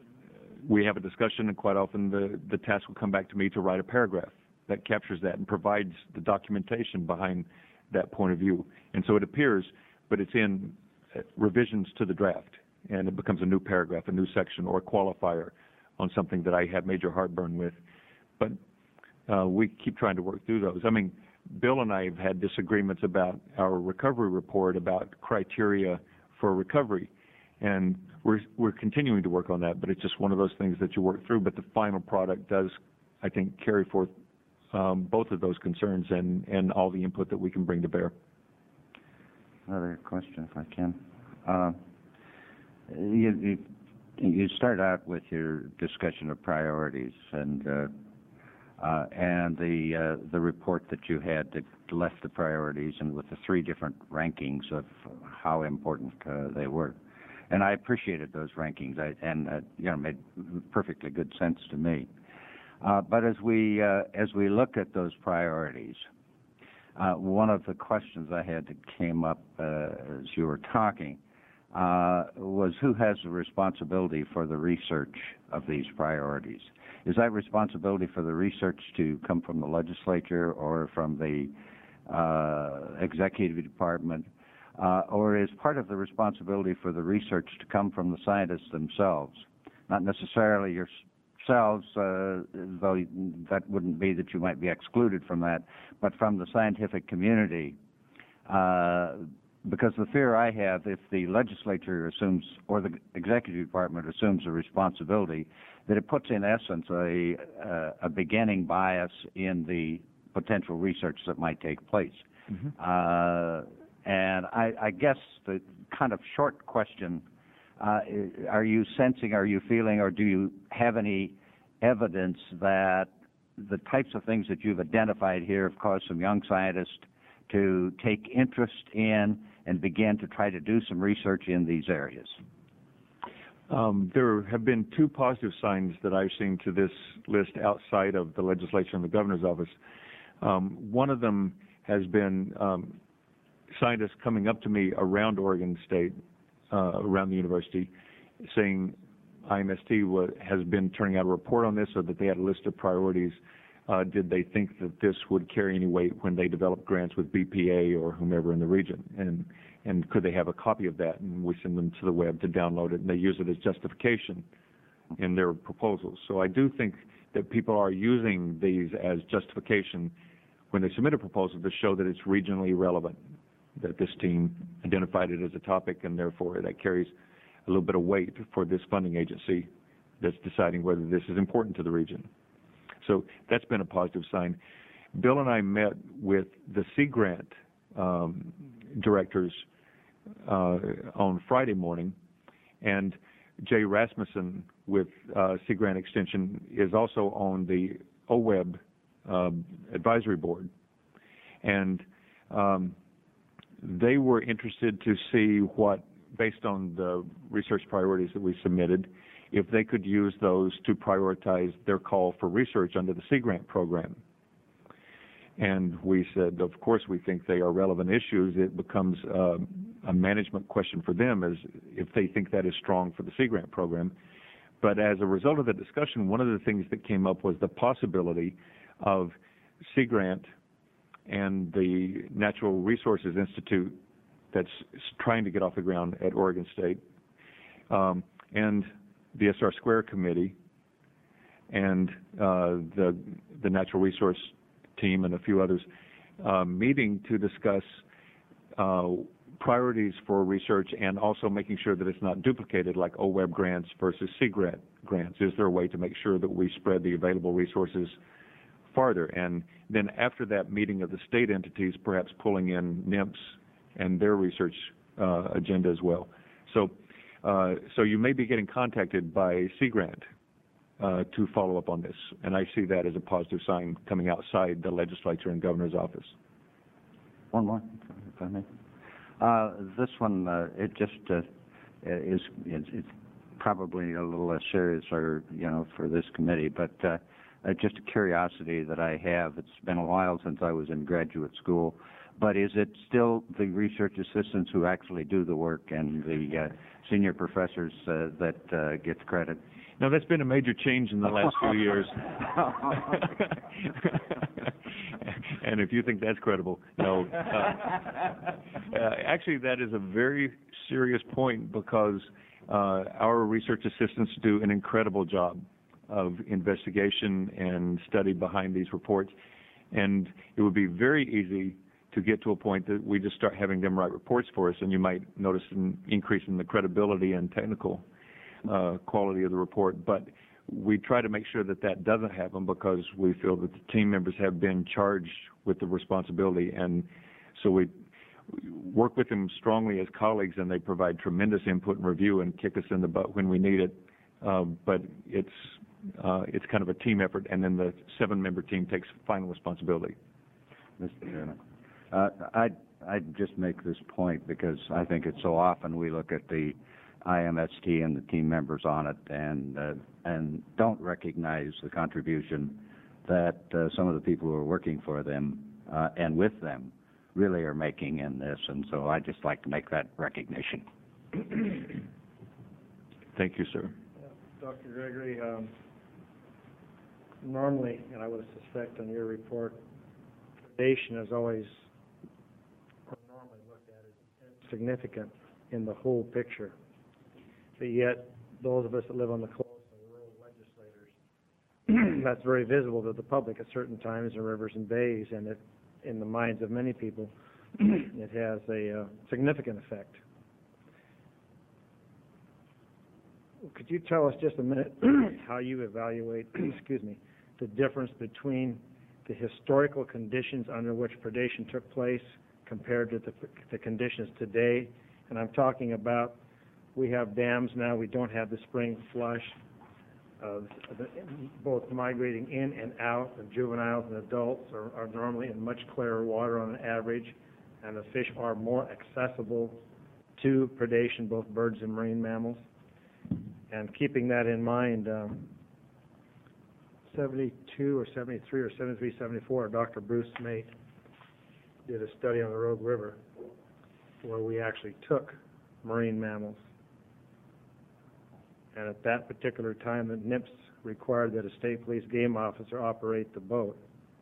we have a discussion, and quite often the, the task will come back to me to write a paragraph that captures that and provides the documentation behind that point of view. And so it appears, but it's in uh, revisions to the draft, and it becomes a new paragraph, a new section, or a qualifier on something that I have major heartburn with. But uh, we keep trying to work through those. I mean, Bill and I have had disagreements about our recovery report, about criteria for recovery, and we're we're continuing to work on that. But it's just one of those things that you work through. But the final product does, I think, carry forth um, both of those concerns and and all the input that we can bring to bear. Another question, if I can. Uh, you, you you start out with your discussion of priorities, and uh, uh, and the uh, the report that you had that left the priorities, and with the three different rankings of how important uh, they were. And I appreciated those rankings, I, and uh, you know, made perfectly good sense to me. Uh, but as we uh, as we look at those priorities, uh, one of the questions I had that came up uh, as you were talking uh, was who has the responsibility for the research of these priorities? Is that responsibility for the research to come from the legislature or from the uh, executive department? Uh, or is part of the responsibility for the research to come from the scientists themselves? Not necessarily yourselves, uh, though that wouldn't be that you might be excluded from that, but from the scientific community. Uh, because the fear I have, if the legislature assumes, or the executive department assumes a responsibility, that it puts in essence a, uh, a beginning bias in the potential research that might take place. Mm-hmm. Uh, And I, I guess the kind of short question, uh, are you sensing, are you feeling, or do you have any evidence that the types of things that you've identified here have caused some young scientists to take interest in and begin to try to do some research in these areas? Um, there have been two positive signs that I've seen to this list outside of the legislature and the governor's office. Um, one of them has been um, scientists coming up to me around Oregon State, uh, around the university, saying I M S T wa- has been turning out a report on this, or that they had a list of priorities. Uh, did they think that this would carry any weight when they develop grants with B P A or whomever in the region? And and could they have a copy of that? And we send them to the web to download it, and they use it as justification in their proposals. So I do think that people are using these as justification when they submit a proposal to show that it's regionally relevant, that this team identified it as a topic, and therefore that carries a little bit of weight for this funding agency that's deciding whether this is important to the region. So that's been a positive sign. Bill and I met with the Sea Grant um, directors uh, on Friday morning, and Jay Rasmussen with uh, Sea Grant Extension is also on the O W E B uh, advisory board. And um, they were interested to see what, based on the research priorities that we submitted, if they could use those to prioritize their call for research under the Sea Grant program. And we said, of course, we think they are relevant issues. It becomes uh, a management question for them as if they think that is strong for the Sea Grant program. But as a result of the discussion, one of the things that came up was the possibility of Sea Grant and the Natural Resources Institute that's trying to get off the ground at Oregon State, um, and the S R Square Committee, and uh, the the Natural Resource team and a few others, uh, meeting to discuss uh, priorities for research and also making sure that it's not duplicated, like O W E B grants versus Sea Grant grants. Is there a way to make sure that we spread the available resources farther? And then after that meeting of the state entities, perhaps pulling in NIMS and their research uh, agenda as well. So, uh, so you may be getting contacted by Sea Grant uh, to follow up on this, and I see that as a positive sign coming outside the legislature and governor's office. One more, if I may. Uh, this one, uh, it just uh, is, it's, it's probably a little less serious, or you know, for this committee, but uh, uh, just a curiosity that I have. It's been a while since I was in graduate school, but is it still the research assistants who actually do the work and the uh, senior professors uh, that uh, get the credit? Now, that's been a major change in the last few years. And if you think that's credible, no. Uh, uh, actually, that is a very serious point, because uh, our research assistants do an incredible job of investigation and study behind these reports. And it would be very easy to get to a point that we just start having them write reports for us, and you might notice an increase in the credibility and technical uh, quality of the report. But we try to make sure that that doesn't happen, because we feel that the team members have been charged with the responsibility, and so we work with them strongly as colleagues, and they provide tremendous input and review and kick us in the butt when we need it. Uh, but it's uh, it's kind of a team effort, and then the seven-member team takes final responsibility. Mister Chairman, uh, I'd, I'd just make this point, because I think it's so often we look at the I M S T and the team members on it and uh, and don't recognize the contribution that uh, some of the people who are working for them uh, and with them really are making in this. And so I'd just like to make that recognition. Thank you, sir. Yeah, Doctor Gregory, um, normally, and I would suspect on your report, predation is always, or normally looked at as significant in the whole picture. But yet, those of us that live on the coast and rural legislators, that's very visible to the public at certain times in rivers and bays, and it, in the minds of many people, it has a uh, significant effect. Could you tell us just a minute how you evaluate, excuse me, the difference between the historical conditions under which predation took place compared to the, the conditions today? And I'm talking about, we have dams now, we don't have the spring flush, uh, the, both migrating in and out. The juveniles and adults are, are normally in much clearer water on an average, and the fish are more accessible to predation, both birds and marine mammals. And keeping that in mind, um, seventy-two or seventy-three or seventy-three, seventy-four, Doctor Bruce Mate did a study on the Rogue River where we actually took marine mammals. And at that particular time, the N I P S required that a state police game officer operate the boat.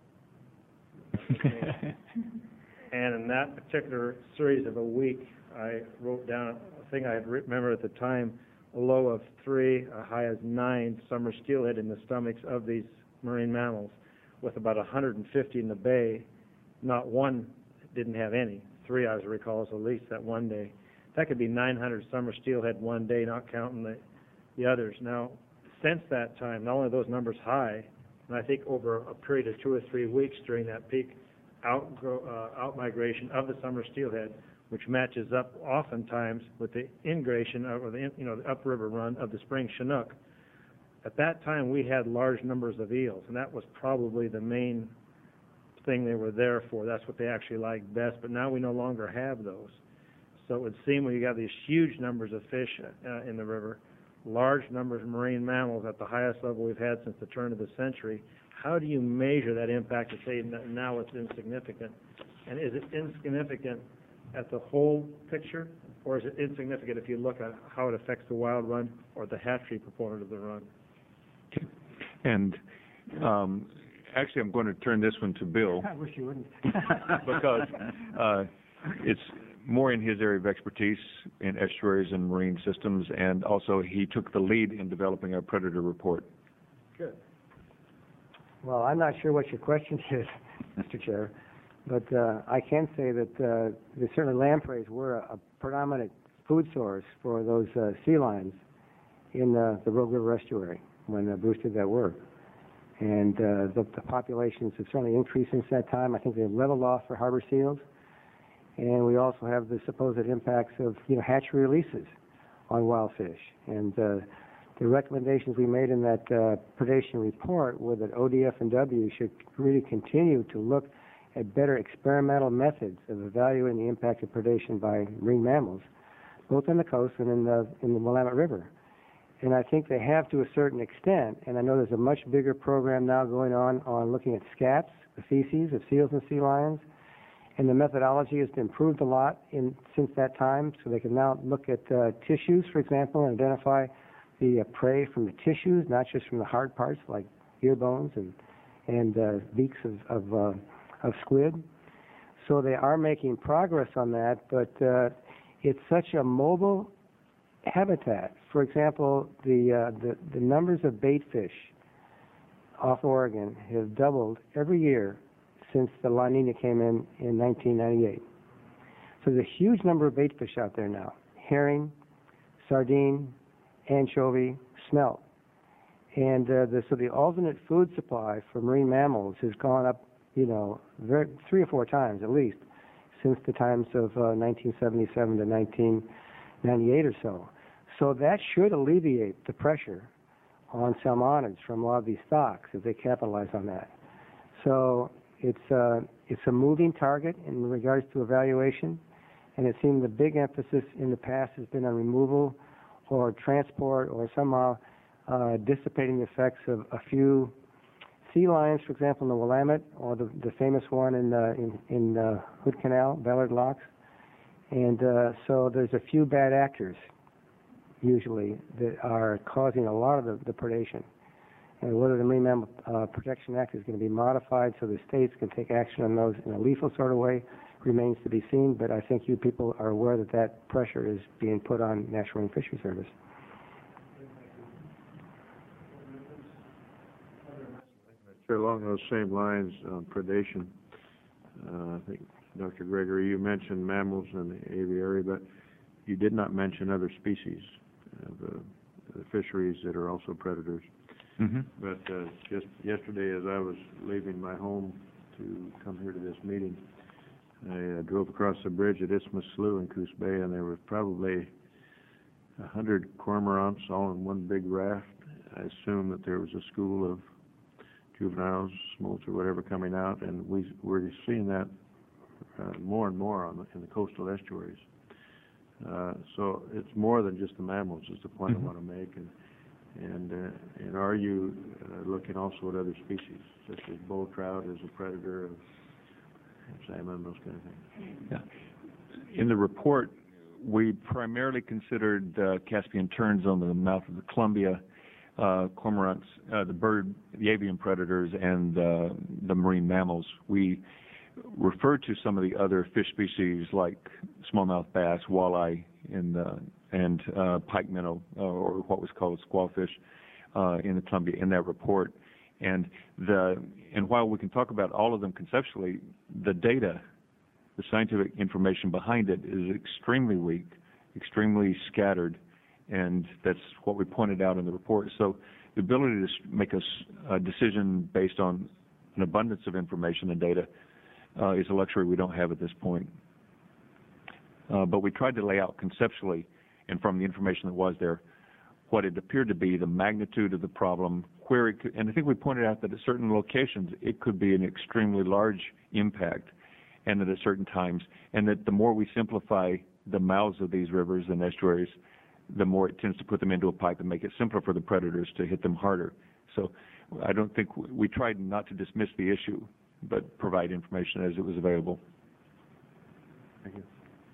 And in that particular series of a week, I wrote down a thing I had remember at the time, a low of three, a high as nine summer steelhead in the stomachs of these marine mammals, with about one hundred fifty in the bay. Not one didn't have any. Three, I recall, is at least that one day. That could be nine hundred summer steelhead one day, not counting the, the others. Now, since that time, not only are those numbers high, and I think over a period of two or three weeks during that peak outgrow, uh, out migration of the summer steelhead, which matches up oftentimes with the ingration of, or the, you know, the upriver run of the spring Chinook. At that time, we had large numbers of eels, and that was probably the main thing they were there for. That's what they actually liked best, but now we no longer have those. So it would seem when you got these huge numbers of fish uh, in the river, large numbers of marine mammals at the highest level we've had since the turn of the century, how do you measure that impact and say now it's insignificant? And is it insignificant at the whole picture, or is it insignificant if you look at how it affects the wild run or the hatchery component of the run? Okay. And um, actually, I'm going to turn this one to Bill. I wish you wouldn't. Because uh, it's more in his area of expertise in estuaries and marine systems, and also he took the lead in developing our predator report. Good. Well, I'm not sure what your question is, Mister Chair. But uh, I can say that uh, that certainly lampreys were a, a predominant food source for those uh, sea lions in uh, the Rogue River estuary when uh, Bruce did that work. And uh, the, the populations have certainly increased since that time. I think they've leveled off for harbor seals. And we also have the supposed impacts of, you know, hatchery releases on wild fish. And uh, the recommendations we made in that uh, predation report were that O D F and W should really continue to look at better experimental methods of evaluating the impact of predation by marine mammals, both on the coast and in the, in the Willamette River. And I think they have to a certain extent, and I know there's a much bigger program now going on on looking at scats, the feces of seals and sea lions, and the methodology has improved a lot in, since that time, so they can now look at uh, tissues, for example, and identify the uh, prey from the tissues, not just from the hard parts like ear bones and, and uh, beaks of, of, uh, of squid. So they are making progress on that, but uh, it's such a mobile habitat. For example, the, uh, the the numbers of bait fish off Oregon have doubled every year since the La Nina came in in nineteen ninety-eight. So there's a huge number of bait fish out there now: herring, sardine, anchovy, smelt, and uh, the, so the alternate food supply for marine mammals has gone up, you know, very, three or four times at least since the times of uh, nineteen seventy-seven to nineteen ninety-eight or so. So that should alleviate the pressure on salmonids from a lot of these stocks if they capitalize on that. So it's, uh, it's a moving target in regards to evaluation, and it seems the big emphasis in the past has been on removal or transport or somehow uh, dissipating the effects of a few sea lions, for example, in the Willamette, or the, the famous one in, uh, in, in uh, Hood Canal, Ballard Locks. And uh, so there's a few bad actors, usually, that are causing a lot of the, the predation. And whether the Marine Mammal uh, Protection Act is going to be modified so the states can take action on those in a lethal sort of way remains to be seen, but I think you people are aware that that pressure is being put on National Marine Fisheries Service. Along those same lines on predation, uh, I think, Doctor Gregory, you mentioned mammals and the aviary, but you did not mention other species of uh, the fisheries that are also predators. Mm-hmm. But uh, just yesterday, as I was leaving my home to come here to this meeting, I uh, drove across the bridge at Isthmus Slough in Coos Bay, and there were probably a hundred cormorants all in one big raft. I assume that there was a school of juveniles, smolts, or whatever coming out, and we we're seeing that uh, more and more on the, in the coastal estuaries. Uh, so it's more than just the mammals, is the point Mm-hmm. I want to make. And and uh, and are you uh, looking also at other species, such as bull trout as a predator of salmon, those kind of things? Yeah. In the report, we primarily considered uh, Caspian terns on the mouth of the Columbia, uh, cormorants, uh, the bird, the avian predators, and uh, the marine mammals. We referred to some of the other fish species like smallmouth bass, walleye, and uh, and uh, pike minnow, uh, or what was called squawfish, uh, in the Columbia in that report. And the and while we can talk about all of them conceptually, the data, the scientific information behind it is extremely weak, extremely scattered, and that's what we pointed out in the report. So the ability to make a, a decision based on an abundance of information and data uh, is a luxury we don't have at this point. Uh, but we tried to lay out conceptually, and from the information that was there, what it appeared to be the magnitude of the problem, where it could, and I think we pointed out that at certain locations it could be an extremely large impact, and that at certain times, and that the more we simplify the mouths of these rivers and estuaries, the more it tends to put them into a pipe and make it simpler for the predators to hit them harder. So I don't think, we tried not to dismiss the issue, but provide information as it was available. Thank you.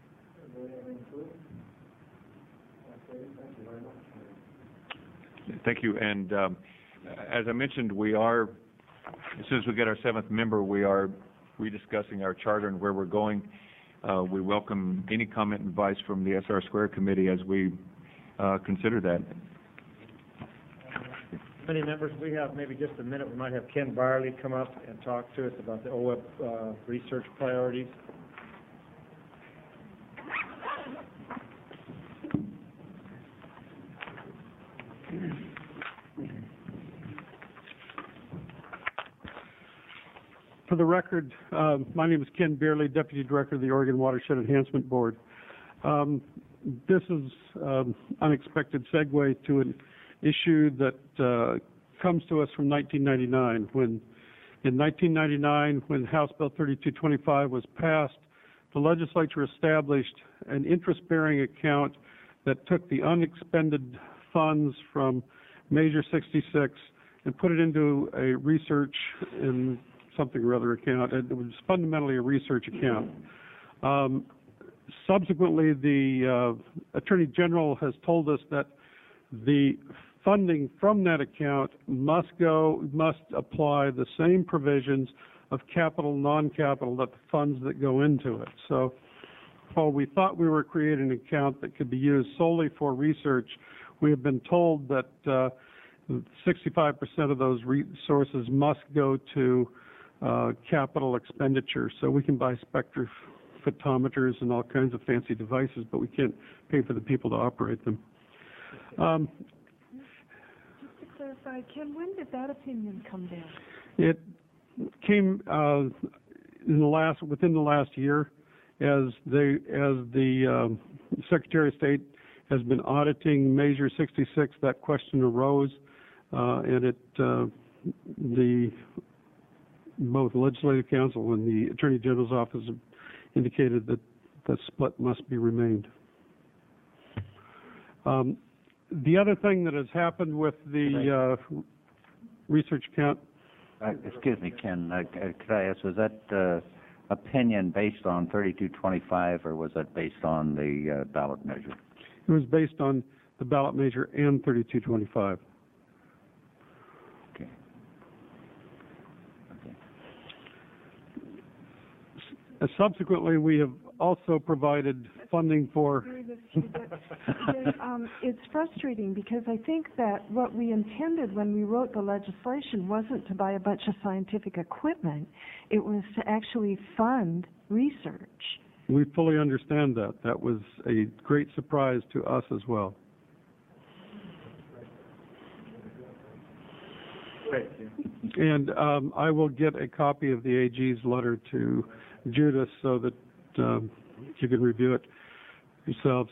Thank you. And um, as I mentioned, we are, as soon as we get our seventh member, we are rediscussing our charter and where we're going. Uh, we welcome any comment and advice from the S R Square Committee as we uh, consider that. Many members, we have maybe just a minute. We might have Ken Barley come up and talk to us about the O W E B uh, research priorities. For the record, uh, my name is Ken Beerley, Deputy Director of the Oregon Watershed Enhancement Board. Um, this is um, unexpected segue to an issue that uh, comes to us from nineteen ninety-nine. When, in nineteen ninety-nine, when House Bill thirty-two twenty-five was passed, the legislature established an interest-bearing account that took the unexpended funds from Measure sixty-six and put it into a research and something or other account. It was fundamentally a research account. Um, subsequently, the uh, Attorney General has told us that the funding from that account must go, must apply the same provisions of capital, non-capital, that the funds that go into it. So while we thought we were creating an account that could be used solely for research, we have been told that uh, sixty-five percent of those resources must go to uh, capital expenditure. So we can buy spectrophotometers and all kinds of fancy devices, but we can't pay for the people to operate them. Um, Just to clarify, Ken, when did that opinion come down? It came uh, in the last within the last year, as they as the um, Secretary of State has been auditing Measure sixty-six. That question arose, uh, and it uh, the both the Legislative Council and the Attorney General's office have indicated that the split must be remained. Um, the other thing that has happened with the uh, research account. Uh, excuse me, Ken, uh, could I ask, was that uh, opinion based on thirty-two twenty-five, or was that based on the uh, ballot measure? It was based on the ballot measure and thirty-two twenty-five. Okay. Okay. S- Subsequently, we have also provided funding for. Agree with you, but, but, um, it's frustrating because I think that what we intended when we wrote the legislation wasn't to buy a bunch of scientific equipment. It was to actually fund research. We fully understand that. That was a great surprise to us as well. Great. And um, I will get a copy of the A G's letter to Judith so that um, you can review it yourselves.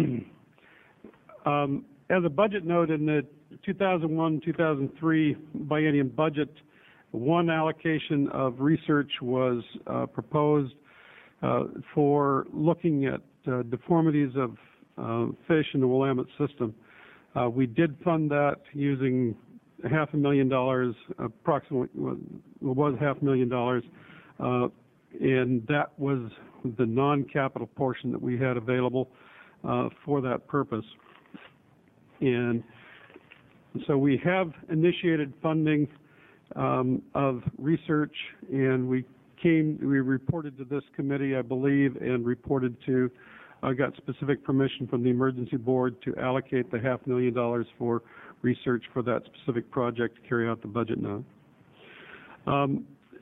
um, as a budget note, in the two thousand one two thousand three biennium budget, one allocation of research was uh, proposed uh, for looking at uh, deformities of uh, fish in the Willamette system. Uh, we did fund that using half a million dollars, approximately, well, it was half a million dollars, uh, and that was the non-capital portion that we had available uh, for that purpose. And so we have initiated funding um, of research, and we came, we reported to this committee, I believe, and reported to, I uh, got specific permission from the Emergency Board to allocate the half million dollars for research for that specific project to carry out the budget now. Um,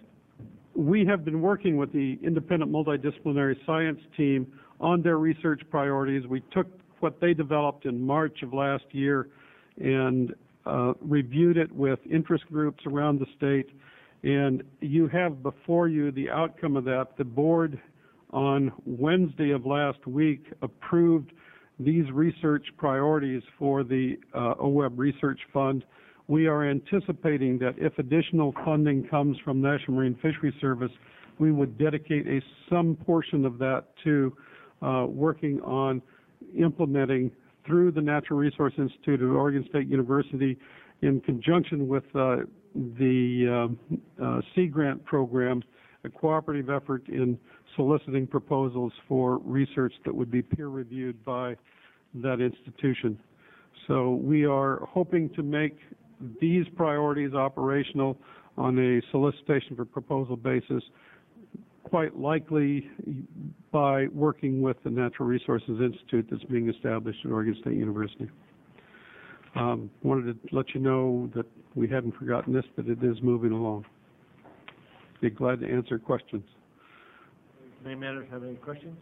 we have been working with the Independent Multidisciplinary Science team on their research priorities. We took what they developed in March of last year and uh, reviewed it with interest groups around the state. And you have before you the outcome of that. The board on Wednesday of last week approved these research priorities for the uh, O W E B Research Fund. We are anticipating that if additional funding comes from National Marine Fisheries Service, we would dedicate a some portion of that to uh, working on implementing through the Natural Resource Institute of Oregon State University in conjunction with uh, the uh, uh, Sea Grant program, a cooperative effort in soliciting proposals for research that would be peer-reviewed by that institution. So we are hoping to make these priorities operational on a solicitation for proposal basis, quite likely by working with the Natural Resources Institute that's being established at Oregon State University. Um, wanted to let you know that we hadn't forgotten this, that it is moving along. Be glad to answer questions. Any matters have any questions?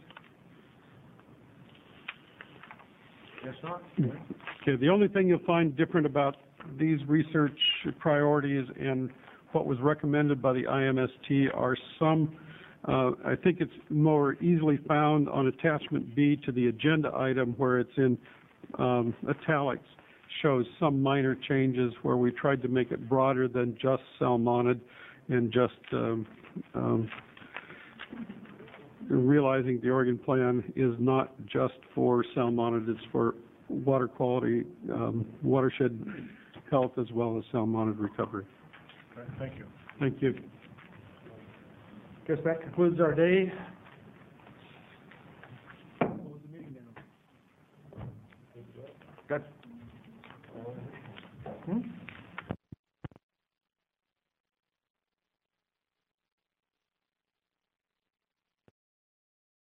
Guess not. Okay, the only thing you'll find different about these research priorities and what was recommended by the I M S T are some, uh, I think it's more easily found on attachment B to the agenda item where it's in um, italics, shows some minor changes where we tried to make it broader than just salmonid and just um, um, realizing the Oregon plan is not just for salmonid, it's for water quality, um, watershed health, as well as salmonid recovery. All right, thank you. Thank you. Guess that concludes our day. Got? Hmm?